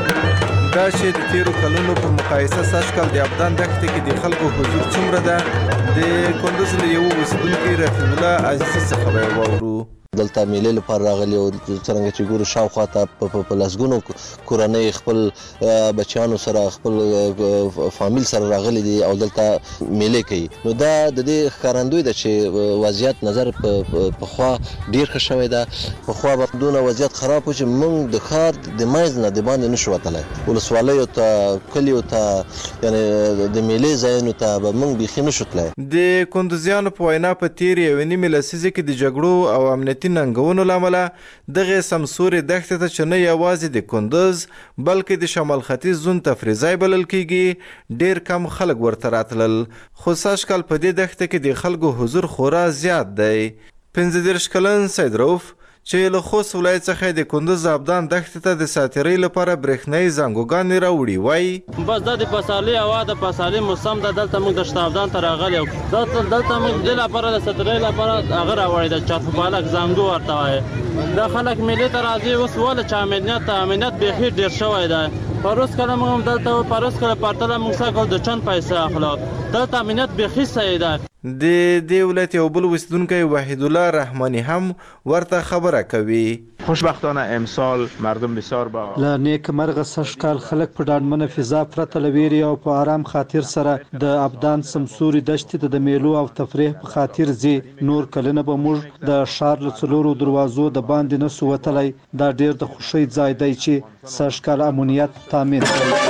دا چې د تیرو کلونو په مقایسه سږ کال د آبدان دښتې کې د خلکو حضور څومره ده، د کندوز له یوه اوسېدونکي رفیع الله عزیزي څخه به یې واورو. دلته میلې لپاره راغلي او څرنګه چې ګورو شاوخوا ته په لسګونو کورنۍ خپل بچیانو سره خپل فامیل سره راغلي دي او دلته میلې کوي. نو دا د دې ښکارندوی ده چې وضعیت نظر پخوا ډېر ښه شوی ده. پخوا به دونه وضعیت خراب و چې موږ د ښار د منځ نه د باندې نشو وتلی، ولسوالیو ته کلیو ته یعنې د میلې ځایونو ته به موږ بیخي نشو تلی. د کندوزیانو په وینا په تېرې یوې نیمې لسیزې کې د جګړو او امنیتي ننګونو له امله دغې سمسورې دښتې ته چې نه یوازې د کندوز بلکې د شمال ختیځ زون تفریح ځای بلل کیږي ډېر کم خلک ورته راتلل. خو سږ کال په دې دښته کې د خلکو حضور خورا زیات دی. پنځه دېرش کلن سید رؤف چې له خوست ولایت څخه د کندوز آبدان دښتې ته د ساتیرۍ لپاره برېښنایي زنګوګانې راوړي وایي بس دا د پسرلي هوا د پسرلي موسم ده. دلته موږ د شته آبدان ته راغلي یو دلته دلته موږ دې لپاره د ساتیرۍ لپاره هغه راوړی د چارپالک زنګو ورته وایي. دا خلک میلې ته راځي اوس ولې چې امنیت امنیت بیخي ډېر شوی دی. پروس کله موږ هم دلته و پروس کله پرتله موږ سږ د چند پیسې اخلو. دلته امنیت بیخي صحیح دی. د دې ولایت یو بل اوسیدونکی وحید الله رحمانی هم ورته خبره کوي. خوشبختانه امسال مردم بسیار با له نیک مرغه سږ کال خلک په ډاډمنه فضا پرته له ویرې او په آرام خاطر سره د آبدان سمسوري دښتې ته د میلو او تفریح په خاطر ځي. نور کلونه به موږ د ښار له څلورو دروازو د باندې نسو وتلی. دا ډېر د خوښۍ ځای دی چې سږ کال امنیت تامین کړي.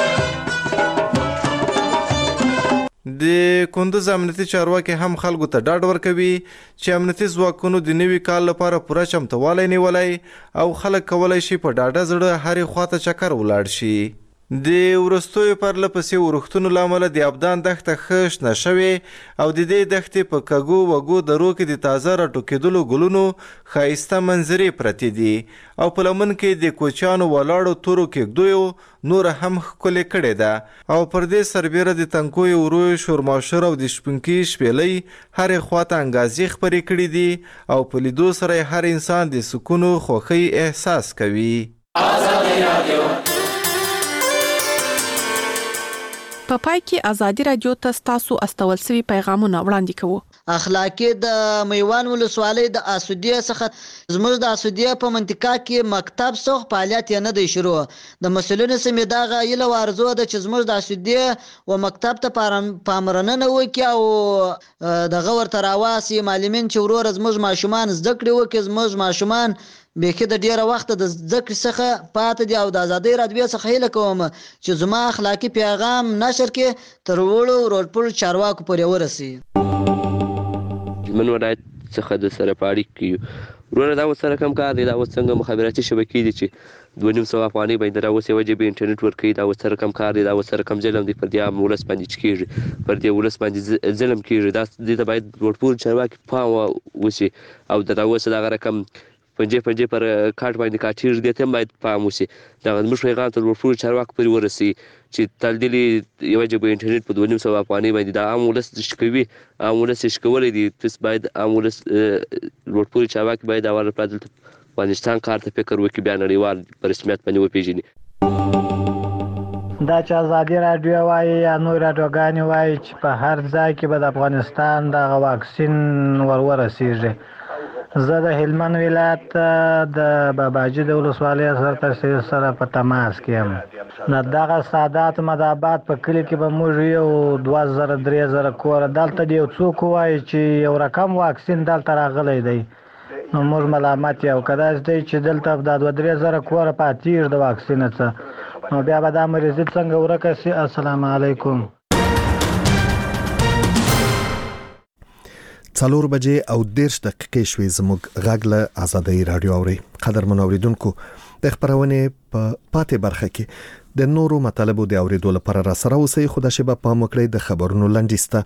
د کندوز امنیتي چارواکي هم خلکو ته ډاډ ورکوي چې امنیتي ځواکونو د نوي کال لپاره پوره چمتوالی نیولی او خلک کولی شي په ډاډه زړه هرې خواته چکر ولاړ شي. د وروستیو پرله پسې ورښتونو له امله د آبدان دښته ښه شنه شوې او د دې دښتې په کږو وږو درو کې د تازه راټوکېدلو ګلونو ښایسته منظرې پرتې دي او په لمن کې د کوچیانو ولاړو تورو کېږدیو نوره هم ښکلې کړې ده او پر دې سربیره د تنکیو ورویو شورماشور او د شپونکي شپېلۍ هرې خواته انګازې خپرې کړي دي او په لیدو سره هر انسان د سکون او خوښۍ احساس کوي. په پای کې ازادي رادیو ته ستاسو استول سوي پیغامونه وړاندې کوو. اخلاقی د میوان ولسوالۍ د اسودیه څخه زموږ د اسودیه په منطقه کې مکتب څخه فعالیت نه دی شروع. د مسؤلینو سمې دغه یله ارزو ده چې زموږ د اسودیه و مکتب ته پاملرنه وکړي او دغه ورته راواسي معلمین چې ورور زموږ ماشومان زده کړې وکړي. زموږ ماشومان بیخي د ډیره وخت د زده کړې څخه پاتې دي او د ازادۍ رادیو څخه هیله کوم چې زما اخلاقي پیغام نشر کې تر وړو ورپل چارواکو پورې ورسي. من ولایت څخه د سره پاړی کیو ورونه دا وسره کم کار دی. دا وس څنګه مخابراتي شبکې دي چې دوه نیم سوه افغانۍ باندې را وسې وجه به انټرنیټ ورکوي. دا وسره کم کار دی. دا وسره کم ظلم دی پر دې عام ولس باندې چې کېږي پر دې ولس باندې ظلم کېږي. دا دې ته باید ورپول چارواکي پام وشي او د راوسه دغه رقم پنجې پنجې پر کاټ باندې کاټېږي دې ته هم باید پام وشي. دغه زموږ پیغام تر ورپول چارواکو پورې ورسوي چې تلدلې یوه جبه انټرنیټ په دوه نیم سوه افغانۍ باندې دا عام ولس شکوي. عام ولس یې شکولی دي. پس باید عام ولس ورپول چارواکي باید دا ور دلته افغانستان کار ته فکر وکړي بیا نړیوال په رسمیت باندې وپیژني. دا چې ازادي راډیو وایي یا نور راډیوګانې وایي چې په هر ځای کې به د افغانستان دغه واکسین ور ورسیږي. زه د هلمند ولایت د باباجي د ولسوالۍ سرتاسر سره په تماس کې یم. د دغه سادات مدابات په کلي کې به موږ یو دوه زره درې زره کوره دلته د یو څوک وایي چې یو رقم واکسین دلته راغلی دی، نو موږ ملامت یو که داسې دی چې دلته دا دوه درې زره کوره پاتېږي د واکسین څه، نو بیا به دا مریضي څنګه ورکه سي. السلام علیکم. څلور بجې او دیرش دقیقې شوې. زموږ غږ له ازادۍ راډیو اوري. قدرمن اوریدونکو، د خبرونې په پاتې برخه کې د نورو مطالبو د اوریدو لپاره را سره اوسئ، خو د شبه پام وکړئ د خبرونو لنډیز ته.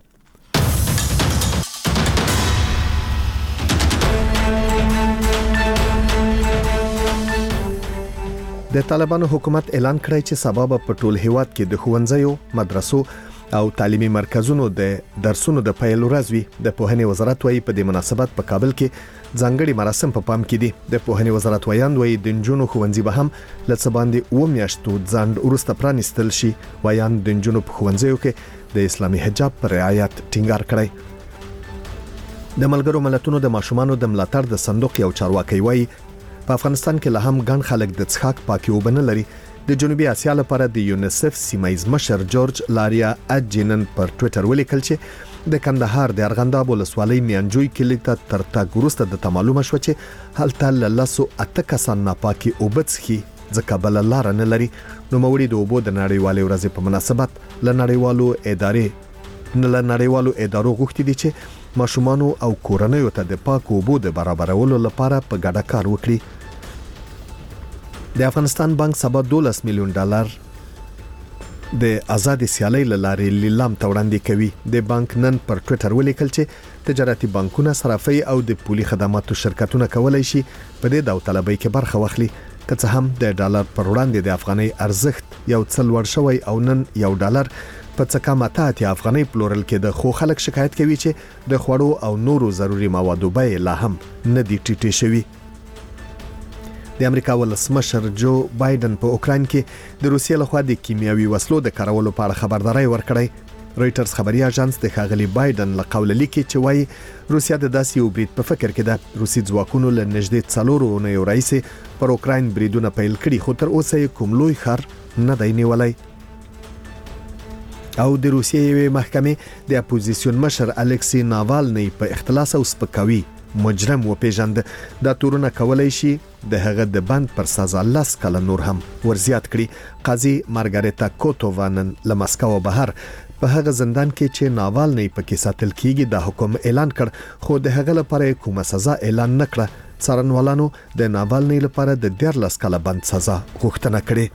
د طالبانو حکومت اعلان کړی چې سبا به په ټول هیواد کې د ښوونځیو، مدرسو او تعلیمي مرکزونو د درسونو د پیل ورځ وي. د پوهنې وزارت وايي په دې مناسبت په کابل کې ځانګړي مراسم په پام کې دي. د پوهنې وزارت وایاند وايي د نجونو ښوونځي به هم له څه باندې اوه میاشتو ځنډ وروسته پرانیستل شي. وایاند د نجونو په ښوونځیو کې د اسلامي حجاب پر رعایت ټینګار کړی. د ملګرو ملتونو د ماشومانو د ملاتړ د صندوق یو چارواکي وايي په افغانستان کې له هم ګڼ خلک د څښاک پاکي اوبه نه لري. د جنوبي اسیا لپاره د یونیسف سیمایز مشر جورج لاریا اجینن پر ټوئیټر ولیکل چې د کندهار د ارغنداب ولسوالۍ میانجوی کلی ته تر تګ وروسته د معلومه شو چې هلته له لسو اته کسان ناپاکي اوبه څښي ځکه بل لار نه لري. نو موري د اوبو د نړیوالې ورځې په مناسبت له نړیوالو ادارې نه له نړیوالو ادارو غوښتي دي چې ماشومانو او کورنیو ته د پاکو اوبو د برابرولو لپاره په ګډه کار وکړي. د افغانستان بانک سبا دولس میلیون ډالر د آزاد سیالۍ لارې لیلام ته وړاندې کوي. د بانک نن پر ټوئیټر ولیکل چې تجارتي بانکونه، صرافي او د پولي خدماتو شرکتونه کولای شي په دې داوطلبۍ کې برخه واخلي. که څه هم د ډالر پر وړاندې د افغانۍ ارزښت یو څه لوړ شوی او نن یو ډالر په څه کم اته اتیا افغانۍ پلورل کېده، خو خلک شکایت کوي چې د خوړو او نورو ضروري موادو بیې لا هم نه دي ټیټې شوي. د امریکا ولسمشر جو بایدن په اوکراین کې د روسیې لخوا د کیمیاوي وسلو د کارولو په اړه خبرداري ورکړې. رويټرز خبري اژانس د ښاغلي بایدن له قوله لیکي چې وایي روسیا د داسې یو برید په فکر کې ده. روسي ځواکونو له نږدې څلورو اونیو راهیسې پر اوکراین بریدونه پیل کړي، خو تر اوسه یې کوم لوی ښار نه دی نیولی. او د روسیې یوې محکمې د اپوزیسیون مشر الکسی ناوالنی په اختلاس او سپکاوي مجرم و پیژند. دا تورونه کولای شي د هغه د بند پر سزا لاس کله نور هم ورزیات کړي. قاضي مارګاریتا کوتووانن له مسکو بهر په هغه زندان کې چې ناوالنی پکې ساتل کیږي دا حکم اعلان کړ، خو د هغه لپاره کومه سزا اعلان نکړه. څارنوالانو د ناوالنی لپاره د دیارلس کاله بند سزا غوښتنه کړې.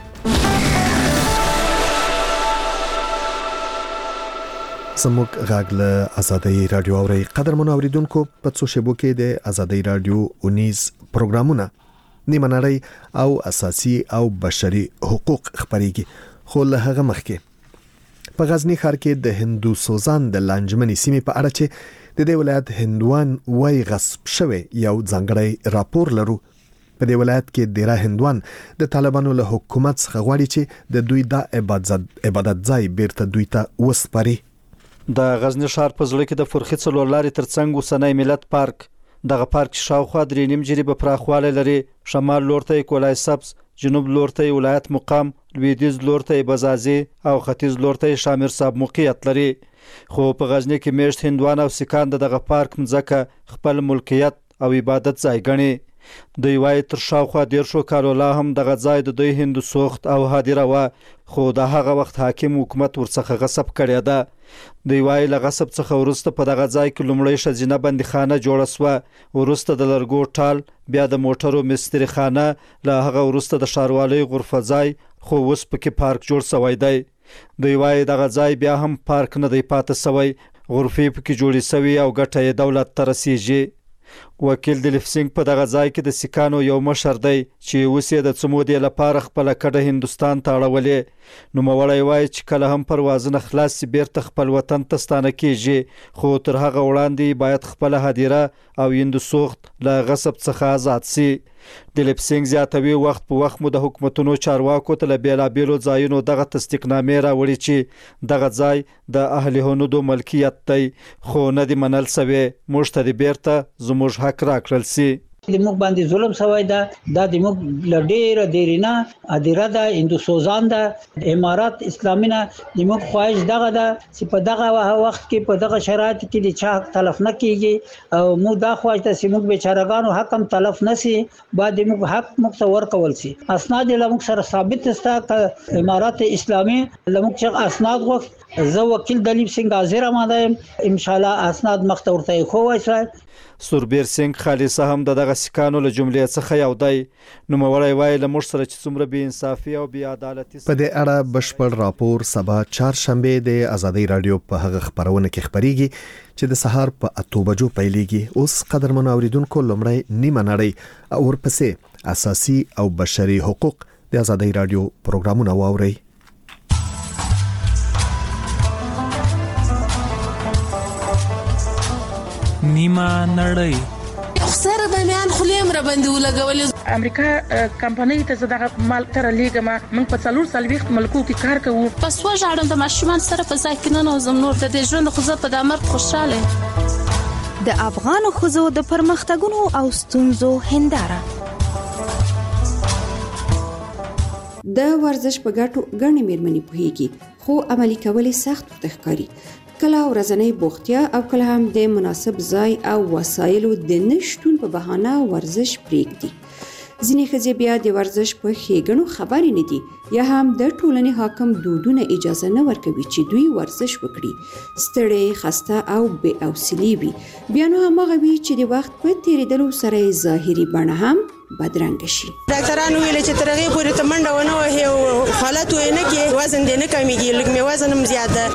زموږ غږ له ازادۍ راډیو اوري. قدرمن اوریدونکو، په څو شیبو کې د ازادۍ راډیو اونیز پروګرامونه نیمه نړۍ او اساسي او بشري حقوق خبريږي. خو له هغه مخکې په غزنی ښار کې د هندو سوزان د لانجمنې سیمې په اړه چې د دې ولایت هندوان وای غصب شوی یو ځانګړی راپور لرو. په دې ولایت کې ډیره هندوان د طالبانو له حکومت څخه غواړي چې د دوی د عبادت عبادت ځای بیرته دوی ته وسپاري. د غزنی ښار په ځل کې د فرخي څلور لارې ترڅنګ وسنۍ ملت پارک دغه پارک شاوخوا درې نیم جریبه پراخواله لري. شمال لورته کولای سبز، جنوب لورته ولایت مقام، لویدیز لورته بزازي او ختیځ لورته شامر صاحب موقعیت لري. خو په غزنی کې میشت هندوان او سکان دغه پارک مځکه خپل ملکیت او عبادت ځای ګڼي. دوی وايي تر شاوخوا ډیر شو کالو لا هم دغه ځای د دوی هندو سوخت او هادره و، خو د هغه وخت حاکم حکومت ورڅخه غصب کړی ده. دوی وايي له غصب څخه ورسته په دغه ځای کې لومړی ښځینه بندیخانه جوړه سوه، ورسته د لرګو ټال، بیا د موټرو مستری خانه، له هغه ورسته د ښاروالۍ غرفه ځای، خو اوس پکې پارک جوړ سوی دی. دوی وايي دغه ځای بیا هم پارک نه دی پاتې سوی، غرفې پکې جوړې سوي او ګټه یې دولت ته رسیږي. وکیل دلیپ سنگ په دغه ځای کې د سکانو یو مشر دی چې اوس یې د څه مودې لپاره خپله کډه هندوستان ته اړولې. نوموړی وایي چې کله هم پروازونه خلاص سي بیرته خپل وطن ته ستانه کیږي، خو تر هغه وړاندې باید خپله هدیره او هندوسوخت له غصب څخه آزاد سي. دلیپ سنگ زیاتوي وخت په وخت مو د حکومتونو چارواکو ته له بیلابیلو ځایونو دغه تصدیقنامې راوړي چې دغه ځای د اهل هنودو ملکیت دی، خو نه دي منل سوی موږ ته دې بیرته زموږ حق راکړل سي. د موږ باندې ظلم شوی ده، دا د موږ له ډېره دیرینه ادیره ده، هندوسوزان ده، امارات اسلامي نه. د موږ خواهش دغه ده چې په دغه وخت کې په دغه شرایط کې د چا حق تلف نه کیږي او موږ دا خواهش ده چې موږ بیچارهګانو حق هم تلف نه سي، باید موږ حق موږ ته ورکول سي. اسناد له موږ سره ثابت ستا ک امارات اسلامي له موږ څخه اسناد غوښت. زه وکیل دلیپ سنگ حاضر آماده یم، ان شاء الله اسناد مخ ته ورته خو وایي. سوربیر سنگ خالصه هم د دغه سکانو له جملې څخه یو دی. نوموړی وایي له موږ سره چې څومره بې انصافي او بې عدالتي. په دې اړه بشپړ راپور سبا چهارشنبه د ازادي رادیو په هغه خبرونه کې خبريږي چې د سهار په اته بجو پیلېږي. اوس قدرمن اوریدونکو لمړی نیمه نړۍ او ورپسې اساسي او بشري حقوق د ازادي رادیو پروګرامونه واوري. نیمه نړۍ سره د میان خلیم را باندې ولګولې. امریکا کمپنۍ ته زداغه مال تر لیګما موږ په څلور سلويخت ملکو کې کار کوو. پس وژاړم د ماشومان سره په ځای کې نه نوزم نور د دې ژوند خو زه په دامر خوشاله. د افغان خزو د پرمختګونو او ستونزو هنداره. د ورزش په ګټو ګڼې میرمنې پوهیږي، خو عملي کول سخت ښکاري. کله ورځنی بوختیا او کله هم د مناسب ځای او وسایلو د نشټون په بهانه ورزش پرېږدي. ځینې ښځې بیا د ورزش په ښېګڼو خبرې نه دي یا هم د ټولنې حاکم دودونه اجازه نه ورکوي چې دوی ورزش وکړي. ستړې، خسته او بې حوصلې وي. بیا نو هماغه وي چې د وخت په تېرېدلو سره یې ظاهري بڼه هم بدرنګ شي. ډاکټرانو ویل چې تر هغې پورې ته منډه ونه وهې او حالت یې نه کې وزن دې نه کمیږي، لږ مې وزن هم زیات ده.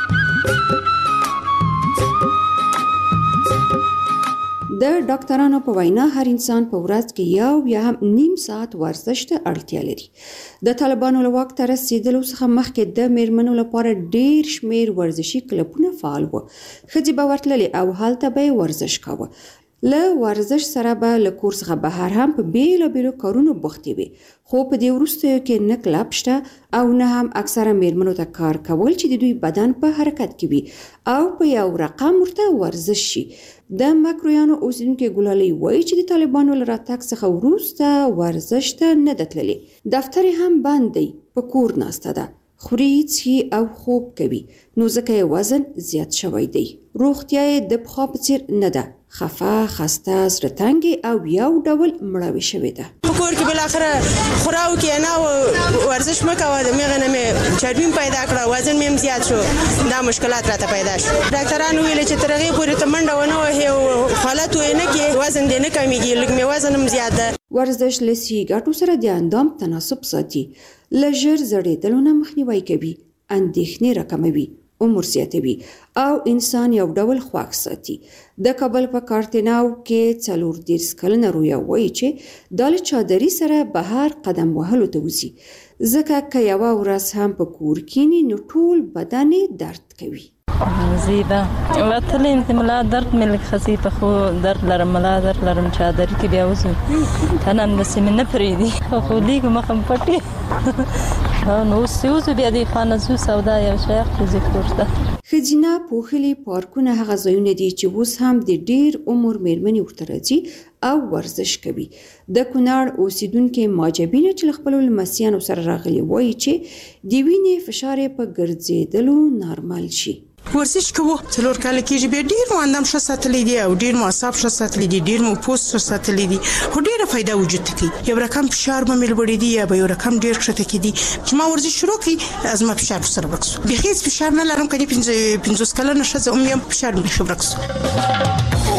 د ډاکټرانو په وینا هر انسان په ورځ کې یو یا هم نیم ساعت ورزش ته اړتیا لري. د طالبانو له واک ته رسیدلو څخه مخکې د میرمنو لپاره ډیر شمیر ورزشي کلبونه فعال وو. ښځې به ورتللې او هلته به ورزش کاوه. له ورزش سره به له کور څخه بهر هم په بیلابیلو کارونو بوختې وي، خو په دې وروستیو کې نه کلب شته او نه هم اکثره میرمنو ته کار کول چې د دوی بدن په حرکت کې وي او په یو رقم ورته ورزش شي. د مکرویانو اوسیدونکي ګلالۍ وایي چې د طالبانو له راتګ څخه وروسته ورزش ته نه ده تللې. دفتر هم بند دی، په کور ناسته ده، خوري، څښي او خوب کوي، نو ځکه یې وزن زیات شوی دی. روغتیا یې د پخوا په څیر نه ده، خفه، خسته، زړه تنګې او یو ډول مړاوې شوې ده. په کور کې بالاخره خوراو کې نه ورزش مه کوه، د مېغه نه مې چربیم پیدا کړه، وزن مې هم زیات شو، دا مشکلات راته پیدا شو. ډاکټرانو ویل چې تر هغې پورې ته منډه ونه وهې او حالت یې نه کې وزن دې نه کمیږي، لږ مې وزن هم زیات ده. ورزش له صحي ګټو سره د اندام تناسب ساتي، له ژر زړېدلو نه مخنیوی کوي، اندېښنې راکموي، عمر زیاتوي او انسان یو ډول خوښ ساتي. د کابل په کارتناو کې څلور دېرش کلنه رویا وایي چې دا له چادري سره بهر قدم وهلو ته وځي، ځکه که یوه ورځ هم په کور کینی نو ټول بدن یې درد کوي. زیده وتلی یم چې ملا درد مې لږ خفیفه خو درد لرم، ملا درد لرم، چادري کې بیا وځو تنه همداسې مې نه پرېږدي خو لیږو مخ هم پټ وي نو اوس چې وځو بیا دې خوا نه ځو سودا یو شی اخلو ځو کور ته. ښځینه پوښلي پارکونه هغه ځایونه دي چې اوس هم د ډیر عمر میرمنې ورته راځي او ورزش کوي. د کونړ اوسیدونکي ماجبینه چې له خپلو لمسیانو سره راغلي وایي چې د وینې فشار یې په ګرځېدلو نارمل شي. ورزش کوو څلور کاله کېږي، بیا ډېر مو اندام ښه ساتلی دی او ډېر مو اعصاب ښه ساتلی دي، ډېر مو پوست ښه ساتلی دي، خو ډېره فایده وجود ته کوي. یو رقم فشار به مې لوړېدي یا به یو رقم ډېر ښکته کېدي چې ما ورزش شروع کړي زما فشار ورسره ورک شو. بیخي هېڅ فشار نه لرم، که دې پنځوس کلنه ښځه هم یم فشار مې بیخي ورک شو.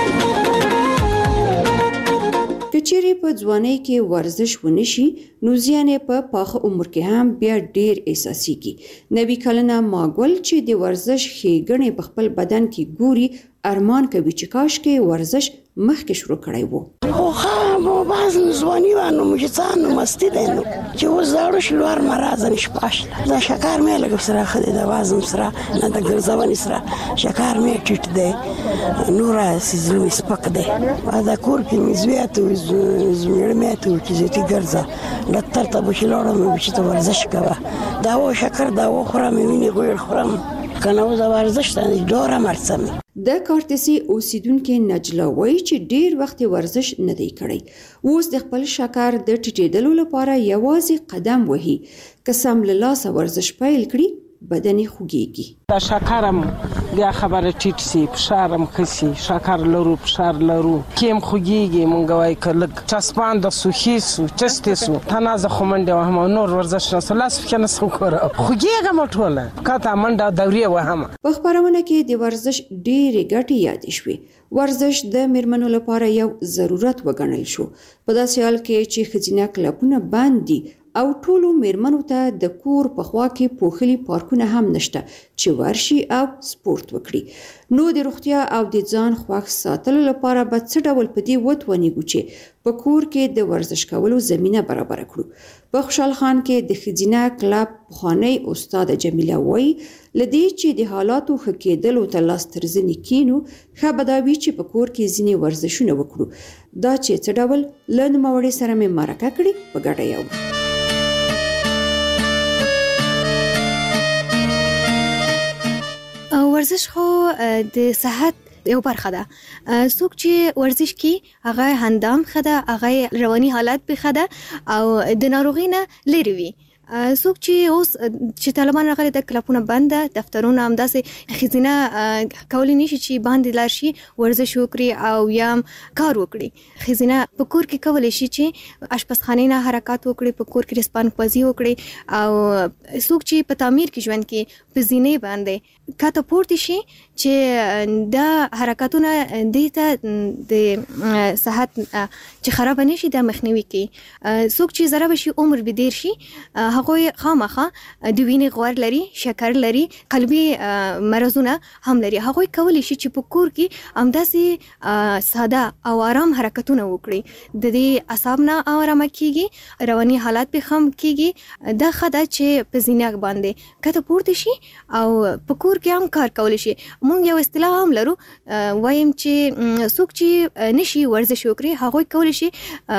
که چیرې په ځوانۍ کې ورزش ونشي نو زیان یې په پاخه عمر کې هم بیا ډیر احساسېږي. نوي کلنه ماګل چې د ورزش ښېګڼې په خپل بدن کې ګوري ارمان کوي چې کاش کې ورزش مخکې شروع کړی وو. خو خا باز نزوانی وانو مجتان مستی دینو چې وزارو شلوار مرازن شپاش دا شکار مې لګ سره خدي د وازم سره نه د ګرځونی سره شکار مې ټیټ دی نور سيزلو سپک دی دا کور کې مزویات او زمړمات او چې دې ګرځا لتر ته بشلوړم چې ته ورزش کوه دا و شکر دا و خورم ویني ګویر خورم کنه و ورزش ته ډوره مرسم. د کارتسي اوسیدونکو نجلا وایي چې ډیر وخت ورزش نه دی کړی، اوس د خپل شکر د ټیټېدلو لپاره یوازې قدم وهي. که سم له لاسه ورزش پیل کړي بدن یې خوږیږي. دا شکرم بیا خبره ټیټ سي، فشارم خسي، شکر لرو فشار لرو کیم خوږیږي. مونږ وایي کلک چسپان د سوخي سو چسته سو تنازه خمنده وهم نور ورزش نه لاس کنه سو کور خوږیږي مټوله کاته منډه دوري وهم. په خبرونه کې د ورزش ډېرې ګټې یادې شوې. ورزش د میرمنو لپاره یو ضرورت وګڼل شو په داسې حال کې چې ښځینه کلبونه بند دي او ټولو میرمنو ته د کور په خوا کې پوښلي پارکونه هم نشته چې ورشي او سپورت وکړي. نو د روغتیا او د ځان خوښ ساتلو لپاره به څه ډول په دې وتوانیږو چې په کور کې د ورزش کولو زمینه برابر کړو. په خوشحال خان کې د ښځینه کلب پخوانی استاد جمیله وایي له دې چې د حالاتو ښه کېدلو ته لاس تر زنې کینو ښه به دا وي چې په کور کې ځینې ورزشونه وکړو. دا چې څه ډول له نوموړې سره مې مرکه کړې په ګډه یو ورزش خو د صحت یو برخه ده. څوک چې ورزش کوي هغه هندام خده، هغه رواني حالت به خده او د ناروغۍ نه لري وي. څوک چې اوس چې طالبان راغلي د کلبونه بنده دفترونه همداسې ښځینه کولی نشي چې باندې لاړ شي ورزش وکړي او یا کار وکړي. ښځینه په کور کې کولی شي چې اشپزخانې نه حرکات وکړي، په کور کې رسپانکوازي وکړي او څوک چې په تعمیر کې ژوند کوي په زینې باندې کاته پورته شي چې دا حرکاتونه دې ته د صحت چې خراب نشي د مخنیوي کوي. څوک چې ضرب شي عمر به ډیر شي هغه خامخه د وینې غوړ لري، شکر لري، قلبي مرزونه هم لري. هغه کولی شي چې په کور کې همداسې ساده او آرام حرکتونه وکړي. د دې اعصاب نه آرام کیږي، رواني حالات به هم کیږي. دا خدای چې په زینک باندې کته پورته شي او په کور کې هم کار کولی شي. مونږ یو اصطلاح هم لرو وایم چې څوک چې نشي ورزش وکړي هغه کولی شي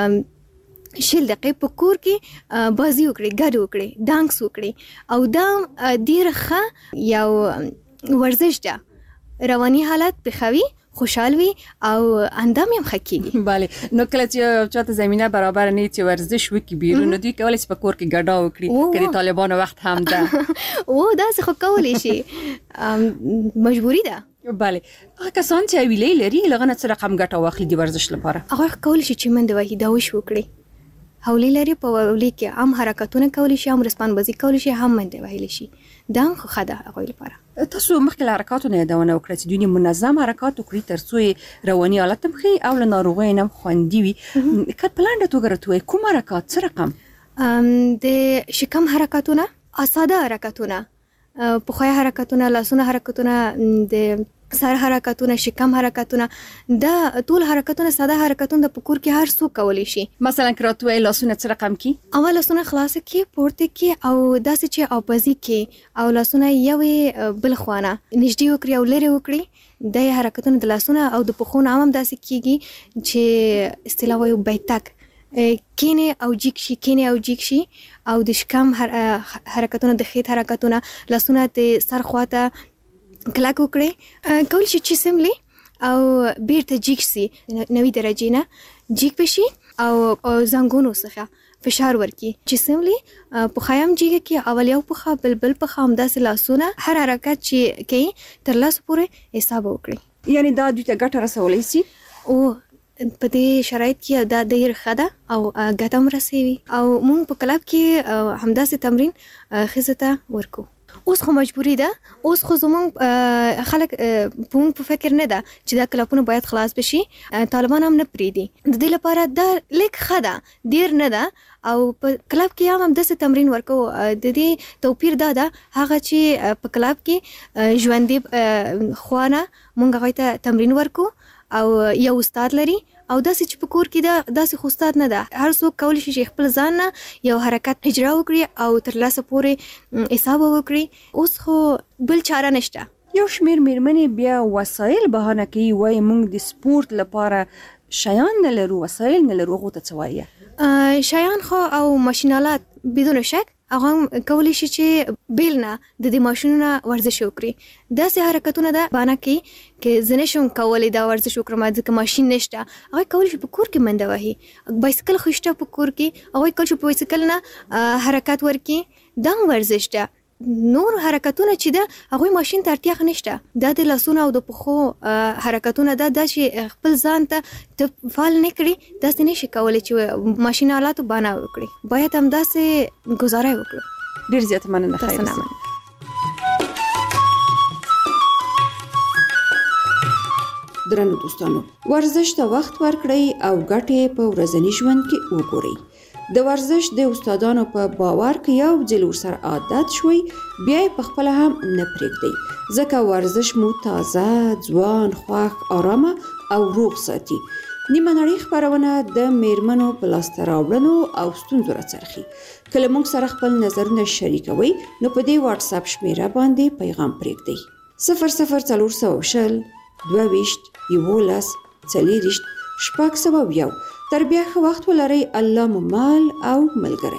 شل دقیقې په کور کې بازی وکړي، ګډ وکړي، ډانس وکړي او دا ډیر ښه یو ورزش ده. رواني حالت بخوي، خوشحال وي او اندام هم خکېږي. بله نو کله چې چاته زمینه برابر نه چې ورزش وکړي بیرون دوی کولای شي په کور کې ګډا وکړي کله طالبانو وخت هم ده او دا څه خو کولی شي مجبوری ده. بله هغه کسان چې ویلې لري لغنه څه رقم ګټه واخلي د ورزش لپاره هغه کولی شي چې منډه وهي، دا وش وکړي. حولی لري په حولی کې هم حرکتونه کولی شي، هم رسپان بازی کولی شي، هم منډه وهلی شي. دا هم خو خده هغه لپاره. تاسو مخکې حرکاتونه یادونه وکړه چې دوی منظم حرکات وکړي ترڅو رواني حالت هم ښه او له ناروغۍ نه خوندي وي. که په لنډه توګه راته کوم حرکات څه رقم؟ د شکم حرکتونه، ساده حرکتونه، پخوای حرکتونه، لاسونه حرکتونه، د سر حرکتونه، شکم حرکتونه، دا ټول حرکتونه ساده حرکتونه په کور کې هر څوک کولی شي. مثلا کراتوی لاسونه څه رقم کی؟ اول لاسونه خلاص کی، پورته کی او داسې چې اوپازي کی او لاسونه یو بل خوانه نږدې وکړي او لري وکړي. د حرکتونه د لاسونه او د پخونه هم داسې کیږي چې اصطلاح وایو بیتک کینه او جیک شي، کینه او جیک شي او د شکم حرکتونه، د خیط حرکتونه، لاسونه د سر خواته کلک وکړي کولی شي چې سملی او بیرته جیک شي، نوي درجې نه جیک بشي او زنګونو څخه فشار ورکي چې سملی په خیام جیګه کې اول یو پخه بل بل پخه همداسې لاسونه هر حرکت چې کوي تر لاسو پورې حساب وکړي. یعنی دا دوی ته ګټه رسولی شي او په دې شرایط کې دا ډیر ښه ده او ګټه هم رسوي او موږ په کلب کې همداسې تمرین ښځو ته ورکو. اوس خو مجبوری ده، اوس خو زمونږ خلک په مونږ په فکر نه ده چې دا کلبونه باید خلاص بشي. طالبان هم نه پریدي. د دې لپاره دا لیک ښه ده، ډیر نه ده. او په کلب کې هم داسې تمرین ورکو. د دې توپیر دا ده هغه چې په کلب کې ژوندې خوانه مونږ هغوی ته تمرین ورکو او یو استاد لري، او داسې چې په کور کې ده داسې خو استاد نه ده. هر څوک کولی شي چې خپل ځان نه یو حرکت اجرا وکړي او تر لاسه پورې حساب وکړي. اوس خو بل چاره نشته. یو شمیر میرمنې بیا وسایل بهانه کوي، وایي موږ د سپورت لپاره شیان نه لرو، وسایل نه لرو. هغو ته څه وایي؟ شیان خو او ماشینالات بدون شک هغه هم کولی شي چې بیل نه د دې ماشینونو ورزش وکړي. داسې حرکتونه ده بانه کوي چې زه نشم کولی دا ورزش وکړم ځکه ماشین نشته. هغوی کولی شي په کور کې منډه وهي. بایسکل خو شته په کور کې، هغوی کولی شي په بایسکل نه حرکت ورکړي. دا هم ورزش ده. نور حرکتونه چې ده هغوی ماشین ته اړتیا نشته. دا د لاسونو او د پښو حرکتونه ده، دا چې خپل ځان ته ته فعال نه کړي داسې نشي کولی چې ماشین آلاتو بانه وکړي. باید هم داسې ګزاره وکړو. ډېر زیاته مننه. خیر مننه. درنو دوستانو، ورزش ته وخت ورکړئ او ګټې په ورځني ژوند کې وګورئ. د ورزش د استادانو په باور کې یو ځل ورسره عادت شوي بیا یې په خپله هم نه پرېږدئ، ځکه ورزش مو تازه، ځوان، خوښ، آرامه او روغ ساتي. نیمه نړۍ خپرونه د میرمنو په لاسته راوړنو او ستونزو راڅرخي. که له موږ سره خپل نظرونه شریکوئ نو په دې واتساپ شمیره باندې پیغام پرېږدئ: صفر صفر څلور سوه شل دوه ویشت یولس څلېرویشت شپږ سوه یو. تر بیا ښه وخت ولرئ. الله مو مال او ملګری.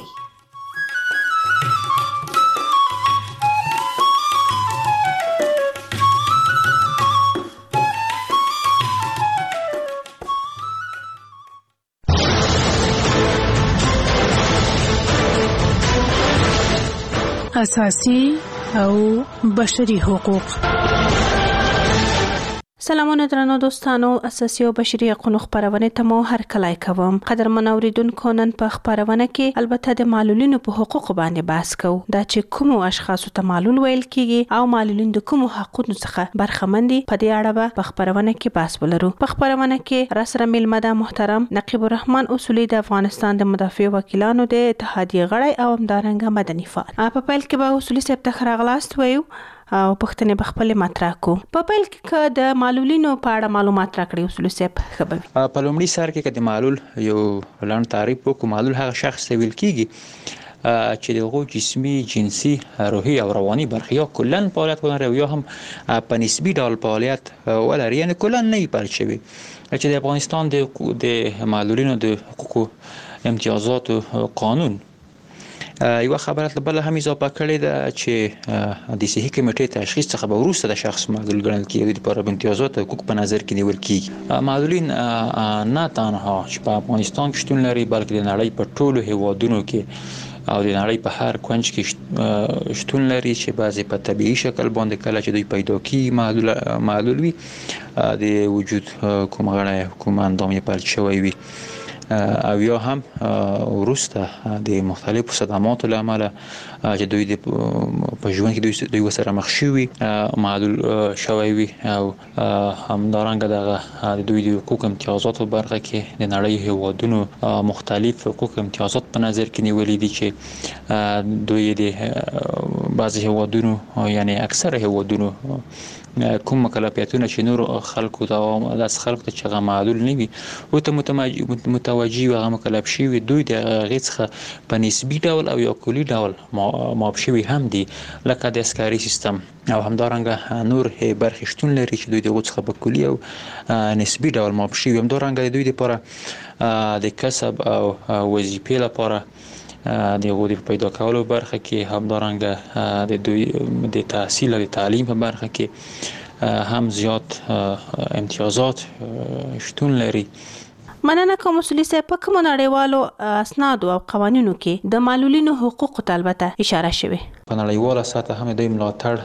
اساسي او بشري حقوق. سلامونه درنو دوستانو، اساسي او بشري حقوقو خبرونه ته مو هر کله کوم. قدرمن اوریدونکو، نن په خبرونه کې البته د معلولینو په حقوق باندې بحث کوو. دا چې کوم اشخاصو ته معلول ویل کیږي او معلولین د کوم حقوقو څخه برخمن دي، په دې اړه به په خبرونه کې بحث ولرو. په خبرونه کې راسره میلمه محترم نقیب الرحمن اصولي د افغانستان د مدافع وکیلانو د اتحادیه غړی او همدارنګه مدني فعال. په پیل کې به اصولي صاحب ته خراغلاست وایو او پښتنې به خپل مطرح کو. په پیل کې د معلولینو په اړه معلومات راکړي اصول صاحب خبري. په لومړي سر کې د معلول یو لاند تعریف وکړو. معلول هغه شخص ته ویل کیږي چې دغه جسمي، جنسي، روحي او رواني برخې یا کلن فعالیت ولري یا هم په نسبي ډول فعالیت ولري، یعنی کلن نه پاتې شوی. چې د افغانستان د معلولینو د حقوقو امتیازات قانون یو خبره بل هم اضافه کړې ده چې د صحي کمیټې تشخیص څخه به وروسته د شخص معلول ګڼل کیږي د لپاره امتیازات حقوق په نظر کې نیول کیږي. معلولین نه تنها چې په افغانستان کې شتون لري بلکې د نړۍ په ټولو هیوادونو کې او د نړۍ په هر کونج کې شتون لري چې بعضی په طبيعي شکل باندې کله چې دوی پیدا کیږي معلول معلول وي د وجود کوم غړی کوم اندام یې پلټ شوی وي او یا هم وروسته د مختلفو صدماتو له امله چې دوی د په ژوند کې دوی سره مخ شوي معلول شوی وي او همدارنګه دغه د دوی د حقوق امتیازاتو برخه کې د نړۍ هیوادونو مختلف حقوق امتیازات په نظر کې نیولې دي چې دوی د بعضی هیوادونو یعنی اکثر هیوادونو کوم مکلفیتونه چې نور خلکو ته داس خلکو ته چې معلول نه وي او ته متوجي او مکلف شي دوی د غیڅ په نسبي ډول او یا کلی ډول ماب شوی هم دي لکه د اسکاري سیستم او همدارنګه نور برخې شتون لري چې دوی د غوڅ په کلی او نسبي ډول ماب شوی همدارنګه دوی لپاره د کسب او وظیفې لپاره د غوډي پیدا کولو برخه کې همدارنګه د دوی د تحصیل او تعلیم په برخه کې هم زیات امتیازات شتون لري. مننه کوم مسؤلیت صاحب. په کوم نړیوالو اسناد او قوانینو کې د معلولینو حقوق ته البته اشاره شوی. په نړیواله سطح هم د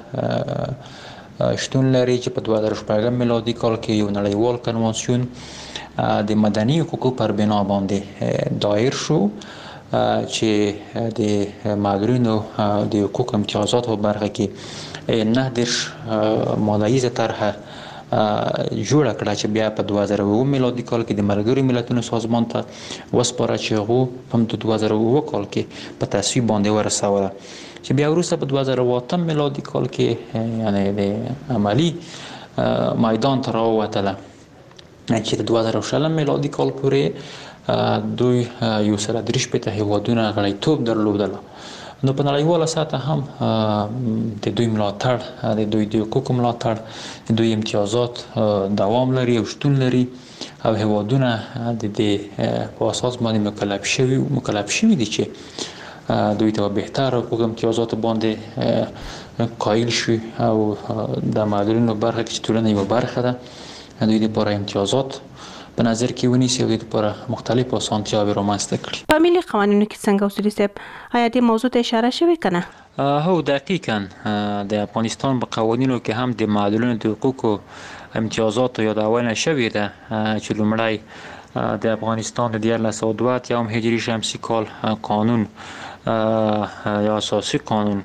ملاتړ شتون لري چې په دوه زره شپږم میلادي کال کې یو نړیوال کنوانسیون د مدني حقوقو پر بنا باندې دایر شو چې د معلولینو د حقوق امتیازات په برخه کې نه دیرش مالیزه طرحه جوړه کړه چې بیا په دوه زره اووه میلادي کال کې د ملګرو ملتونو سازمان ته وسپاره چې هغه په دوه زره اووه کال کې په تصویب باندې ورسوله چې بیا وروسته په دوه زره اووه میلادي کال کې یعنی د عملی میدان ته راووتله چې د دوه زره شل میلادي کال پورې دوی یو سل درې شپېته هیوادونه غړیتوب درلودله نو په نړیواله سطحه هم د دوی ملاتړ د دوی د حقوقو ملاتړ د دوی امتیازات دوام لري او شتون لري او هیوادونه د دې په اساس باندې مکلف شوي مکلف شوي دي چې دوی ته بهتر حقوق امتیازات باندې قایل شي او د معلولینو برخه کې ټولنه یو برخه ده دوی لپاره امتیازات په نظر کې ونیسي او د لپاره مختلف اسانتیاوې رامنځته کړي. په ملي قوانینو کې څنګه اصولي صاحب آیا دې موضوع ته اشاره شوې کنه؟ هو دقیقاً د افغانستان په قوانینو کې هم د معلولینو د حقوقو امتیازات یادونه شوې ده چې لومړی د افغانستان د دیارلس سوه دوه اتیاوم هجري شمسي کال قانون یا اساسي قانون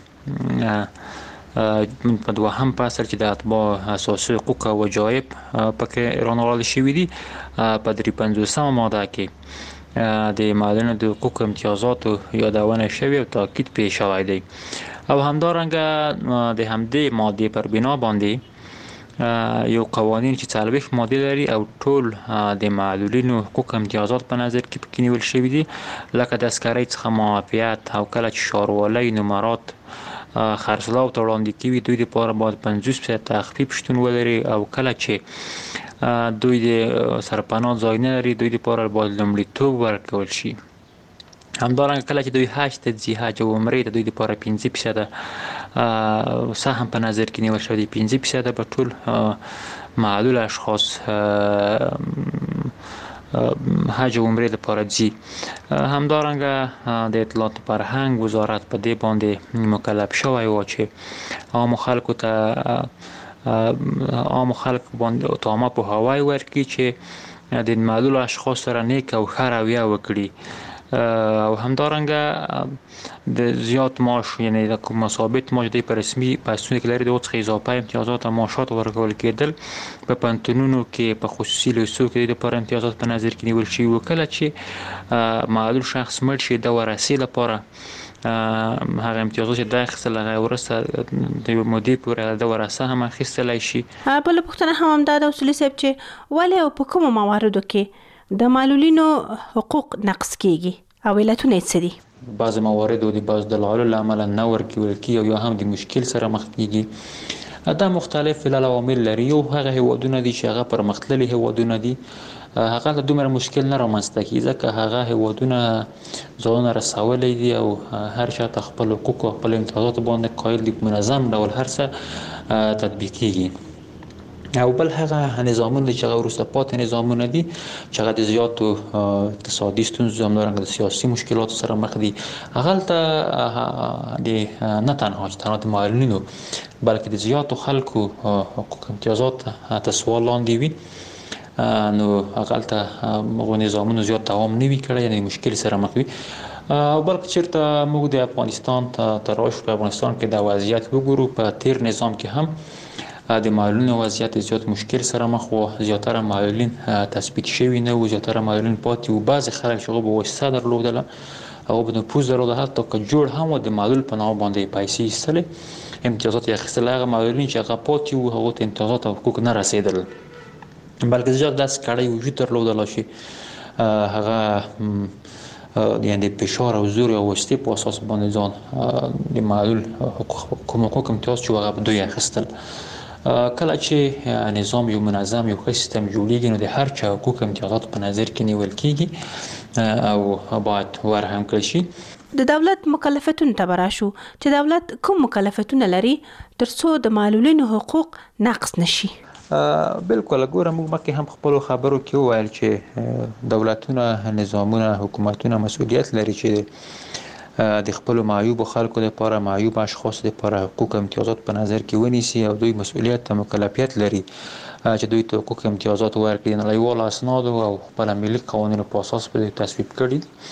په دوهم فصل چې د اتباع اساسي حقوق او وجایب پکې رانغاړل شوي دي په درې پنځوسمه ماده کې د معلولینو د حقوق امتیازاتو یادونه شوې او تاکید پې شوی دی او همدارنګه د همدې مادې پر بنا باندې یو قوانین چې څلوېښت مادې لري او ټول د معلولینو حقوق امتیازات په نظر کې پکې نیول شوي دي لکه د عسکرۍ څخه معافیت او کله چې ښاروالۍ نمرات خرڅلاو ته وړاندې کیږي دوی لپاره باید پنځوس فیصد تخفیف شتون ولري او کله چې دوی د سرپناه ځای نه لري دوی لپاره باید لومړیتوب ورکول شي همدارنګه کله چې دوی حج ته ځي حج او عمرې ته دوی لپاره پنځه فیصده سهم په نظر کې نیول شوی دی پنځه فیصده به ټول معلول اشخاص حج او عمرې لپاره ځي همدارنګه د اطلاعات فرهنګ وزارت په دې باندې مکلف شوی و چې عامو خلکو ته عامو خلکو باندې تمام پوهاوی ورکړي چې د معلول اشخاص سره نیک او ښه رویه وکړي او همدارنګه د زیات معاش یعنی د کوم ثابت معاش د رسمي پاسونه کې لري د څخه اضافه امتیازات او معاشات ورکول کېدل په پنتونونو کې په خصوصي لیسو کې د لپاره امتیازات په نظر کې نیول شي وکړه چې معلول شخص مړ شي د ورثې لپاره هغه امتیازات چې د اخیستل هغه ورسته د مودې پورې د ورثه هم اخیستلی شي. بل پوښتنه هم همدا ده اصولي صاحب چې ولې او په کومو مواردو کې د معلولینو حقوق نقض کیږي او علتونه یې څه دي؟ بعض موارد د بعض دلایلو له امله نه ورکول کیږي او یا هم د مشکل سره مخ کیږي دا مختلف عوامل لري یو هغه هیوادونه دي چې هغه پرمختللي هیوادونه دي هغه له دومره مشکل نه رامنځته کیږي ځکه هغه هیوادونه ځانونه رسولي دي او هر چا ته خپل حقوق او خپل امتیازات باندې قایل دي منظم ډول هر څه تطبیق کیږي او بل هغه نظامونه چې هغه وروسته پاتې نظامونه دي چې هغه د زیاتو اقتصادي ستونزو همدارنګه د سیاسي مشکلاتو سره مخ دي هغه ته د نه تنها چې تنها د معلولینو بلکې د زیاتو خلکو حقوق امتیازات تحت سوال لاندې وي نو هغه ته موږ نظامونه زیات دوام نه وی کړی یعنی مشکل سره مخ وي او بلکې چیرته موږ د افغانستان ته راشو په افغانستان کې د وضعیت وګورو په تیر نظام کې هم د معلولینو وضعیت زیات مشکل سره مخ و زیاتره معلولین تثبیت شوي نه و زیاتره معلولین پاتې و بعض خلک چې هغه به وسیله درلودله هغه به نفوذ درلوده حتی که جوړ هم و د معلول په نامه باندې پیسې ایستلې امتیازات یې اخیستل هغه معلولین چې هغه پاتې و هغو ته امتیازات او حقوق نه رسېدل بلکې زیات داسې کړی وجود درلودله چې هغه یعنی د فشار او زور او وسیلې په اساس باندې ځان د معلول کوم حقوق امتیاز چې هغه به دوی اخیستل کله چې نظام یو منظم یو ښه سیستم جوړیږي نو د هر چا حقوق امتیازات په نظر کې نیول کیږي او باید ورهم کړل شي. د دولت مکلفیتونو ته براشو چې دولت کوم مکلفیتونه لري ترڅو د معلولینو حقوق نقض نشي؟ بالکل ګوره موږ مخکې هم خپل خبرو کې وویل چې دولتونه نظامونه حکومتونه مسؤلیت لري چې د خپل معیوب خلکو لپاره معیوب اشخاص لپاره حقوق امتیازات په نظر کې ونیسي او دوی مسؤلیت او مکلفیت لري چې دوی ته حقوق امتیازات ورکړي نړیوال اسناد او خپل ملي قوانینو په اساس په تصویب کړي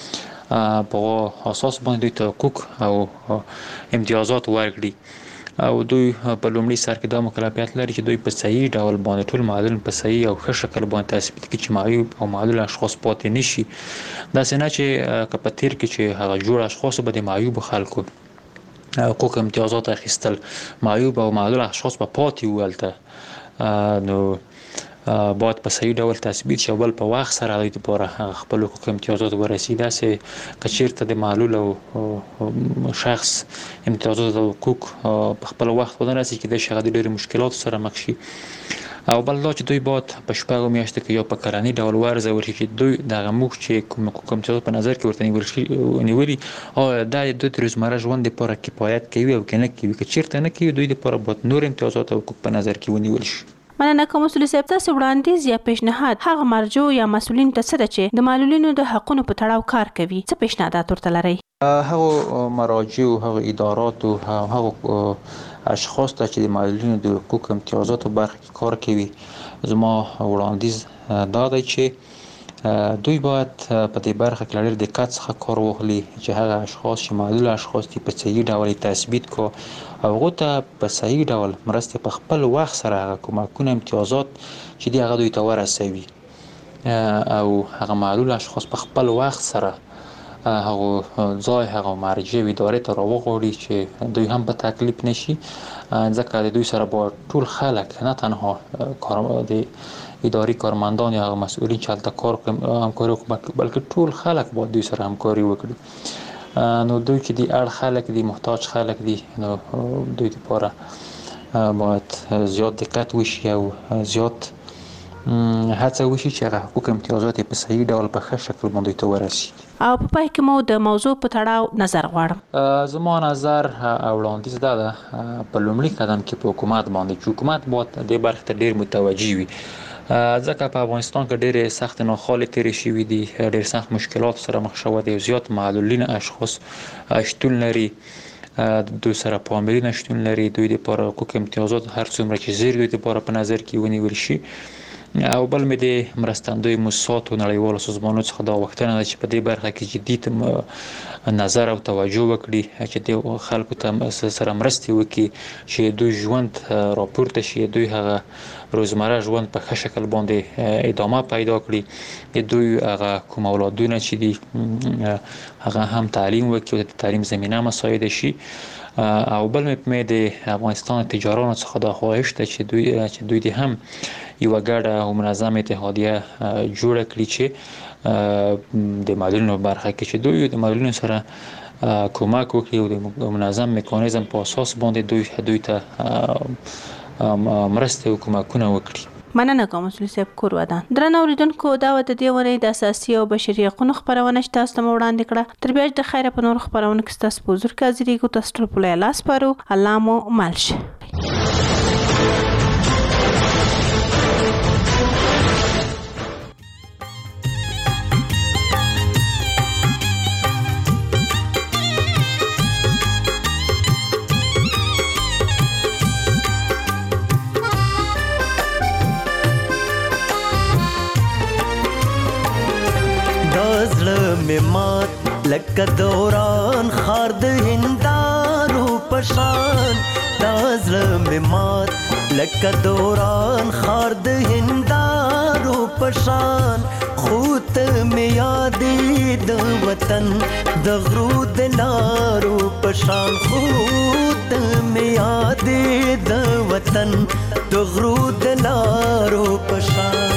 په اساس باندې دوی ته حقوق او امتیازات ورکړي او دوی په لومړي سر کې دا مکلفیت لري چې دوی په صحیح ډول باندې ټول معلولین په صحیح او ښه شکل باندې تثبیت کړي چې معیوب او معلول اشخاص پاتې نشي. داسې نه چې که په تیر کې چې هغه جوړ اشخاص به د معیوب خلکو حقوق امتیازات اخیستل، معیوب او معلول اشخاص په پاتې ولته نو باید په صحیح ډول تثبیت شي او بل په وخت سره دوی لپاره خپل حقوق امتیازات ورسي. داسې که چېرته د معلول او شخص امتیازات او حقوق په خپل وخت ونه رسي کېدای شي هغه د ډېرو مشکلاتو سره مخ شي. او بل دا چې دوی باید په شپږو میاشتو کې یا په کلني ډول وارزول شي چې دوی دغه موږ چې کوم حقوق امتیازات په نظر کې ورته نیول شي نیولي او دا د دوی د روزمره ژوند لپاره کفایت کوي او که نه کوي. که چېرته نه کوي دوی لپاره باید نور امتیازات او حقوق په نظر کې ونیول شي. مننه کوم مسؤل صاحب، تاسو وړاندیز یا پیشنهاد هغه مرجو یا مسؤلین ته څه ده چې د معلولینو د حقونو په تړاو کار کوي؟ څه پیشنهادات ورته لرئ؟ هغه مراجع او هغه ادارات او هغه اشخاص ته چې د معلولینو د حقوق امتیازاتو برخه کې کار کوي زما وړاندیز دا دی چې دوی باید په دې برخه کې ډېر دقت څخه کار واخلي چې هغه اشخاص چې معلول اشخاص دي په صحیح ډول تثبیت کو او هغو ته په صحیح ډول مرستې په خپل وخت سره هغه کومکونه امتیازات چې دي هغه دوی ته ورسوي او هغه معلول اشخاص په خپل وخت سره هغه ځای هغه مرجع ادارې ته راوغواړي چې دوی هم په تکلیف نشي، ځکه د دوی سره باید ټول خلک نه تنها کار د اداري کارمندان یا مسؤلین چې هلته کار همکاري وکړي بلکې ټول خلک باید دوی سره همکاري وکړي. نو دوی چې دي اړ خلک دي، محتاج خلک دي، نو دوی لپاره باید زیات دقت وشي او زیات هڅه وشي چې هغه حقوق امتیازات په صحیح ډول په ښه شکل باندې ته ورسي. او په پای کې مو د موضوع په تړاو نظر غواړم. زما نظر او وړاندیز دا ده په لومړي قدم کې په حکومت باندې چې حکومت باید دې برخې ته ډېر متوجه وي، ځکه په افغانستان کې ډېرې سخت ناخوالې تېرې شوي دي، ډېر سخت مشکلات سره مخ شوی دی، زیات معلولین اشخاص شتون لري، دوی سره پاملرنه شتون لري، دوی لپاره حقوق امتیازات هر څومره چې زیر دوی لپاره په نظر کې ونیول شي. او بل مې د مرستندوی موسساتو نړیوالو سازمانونو څخه دا غوښتنه ده چې په دې برخه کې جدي نظر او توجه وکړي چې د خلکو ته سره مرستې وکړي چې دوی ژوند راپورته شي، دوی هغه روزمره ژوند په ښه شکل باندې ادامه پیدا کړي، دوی هغه کوم اولادونه چې دي هغه هم تعلیم وکړي او د تعلیم زمینه مساعده شي. او بل مې د افغانستان تجارانو څخه دا خواهش ده چې دوی چې دوی دې هم یوه ګډه او منظم اتحادیه جوړه کړي چې د معلولینو برخه کې چې دوی د معلولینو سره کومک وکړي او د منظم میکانیزم په اساس باندې دوی دوی ته مرستې او کومکونه وکړي. مننه کوم مسؤل صاحب کور ودان. درنه اوریدونکو دا و د دې ونې د اساسي او بشري حقوقو خبرونه چې تاسو ته وړاندې کړه. تر بیا د خیره په نور خبرونه کې تاسو په حضور کې حاضرېږو. تاسو ټول په لاس پارو. الله مو مل شه. مات لکه دوران خار د هندارو پشان، دا زړه مې مات لکه دوران خار د هندارو پشان، خو ته مې یادې د وطن د غرو د لارو پشان، خو ته مې یادې د وطن د غرو د لارو پشان.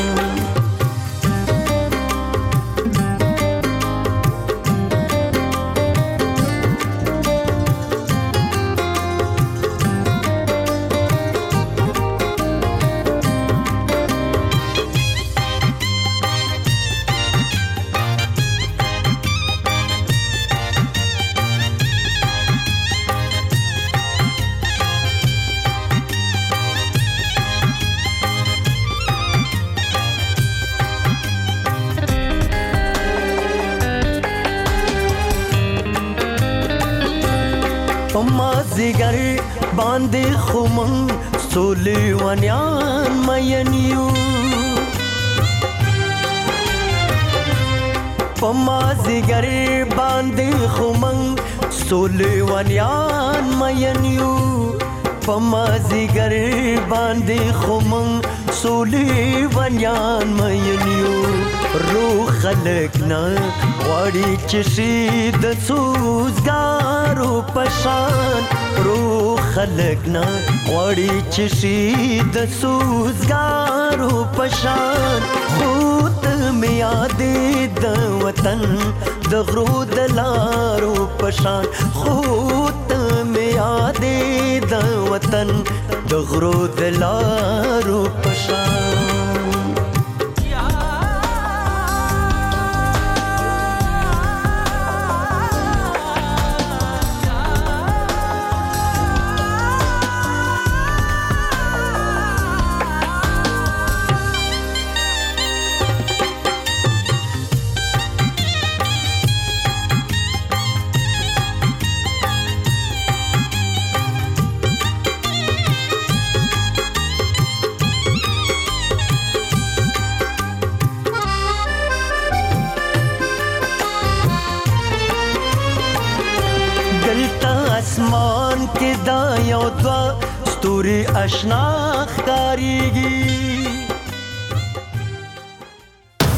مازیګر باندې خمن سولې ونیان مینیو، پمازګر باندې خمنګ سولې ونیان مینیو پمازګر باندې خمنګ سولې ونیان مینیو روح خلق نه غواړي چې شي د سوزګارو پشان روح خلق نه غواړي چې شي د سوزګارو پشان خود مې یادې د وطن د غرو د لارو پشان خود مې یادې د وطن د غرو د لارو پشان اسمان کې دا یو دوا ستوري آشنا ښکاریږي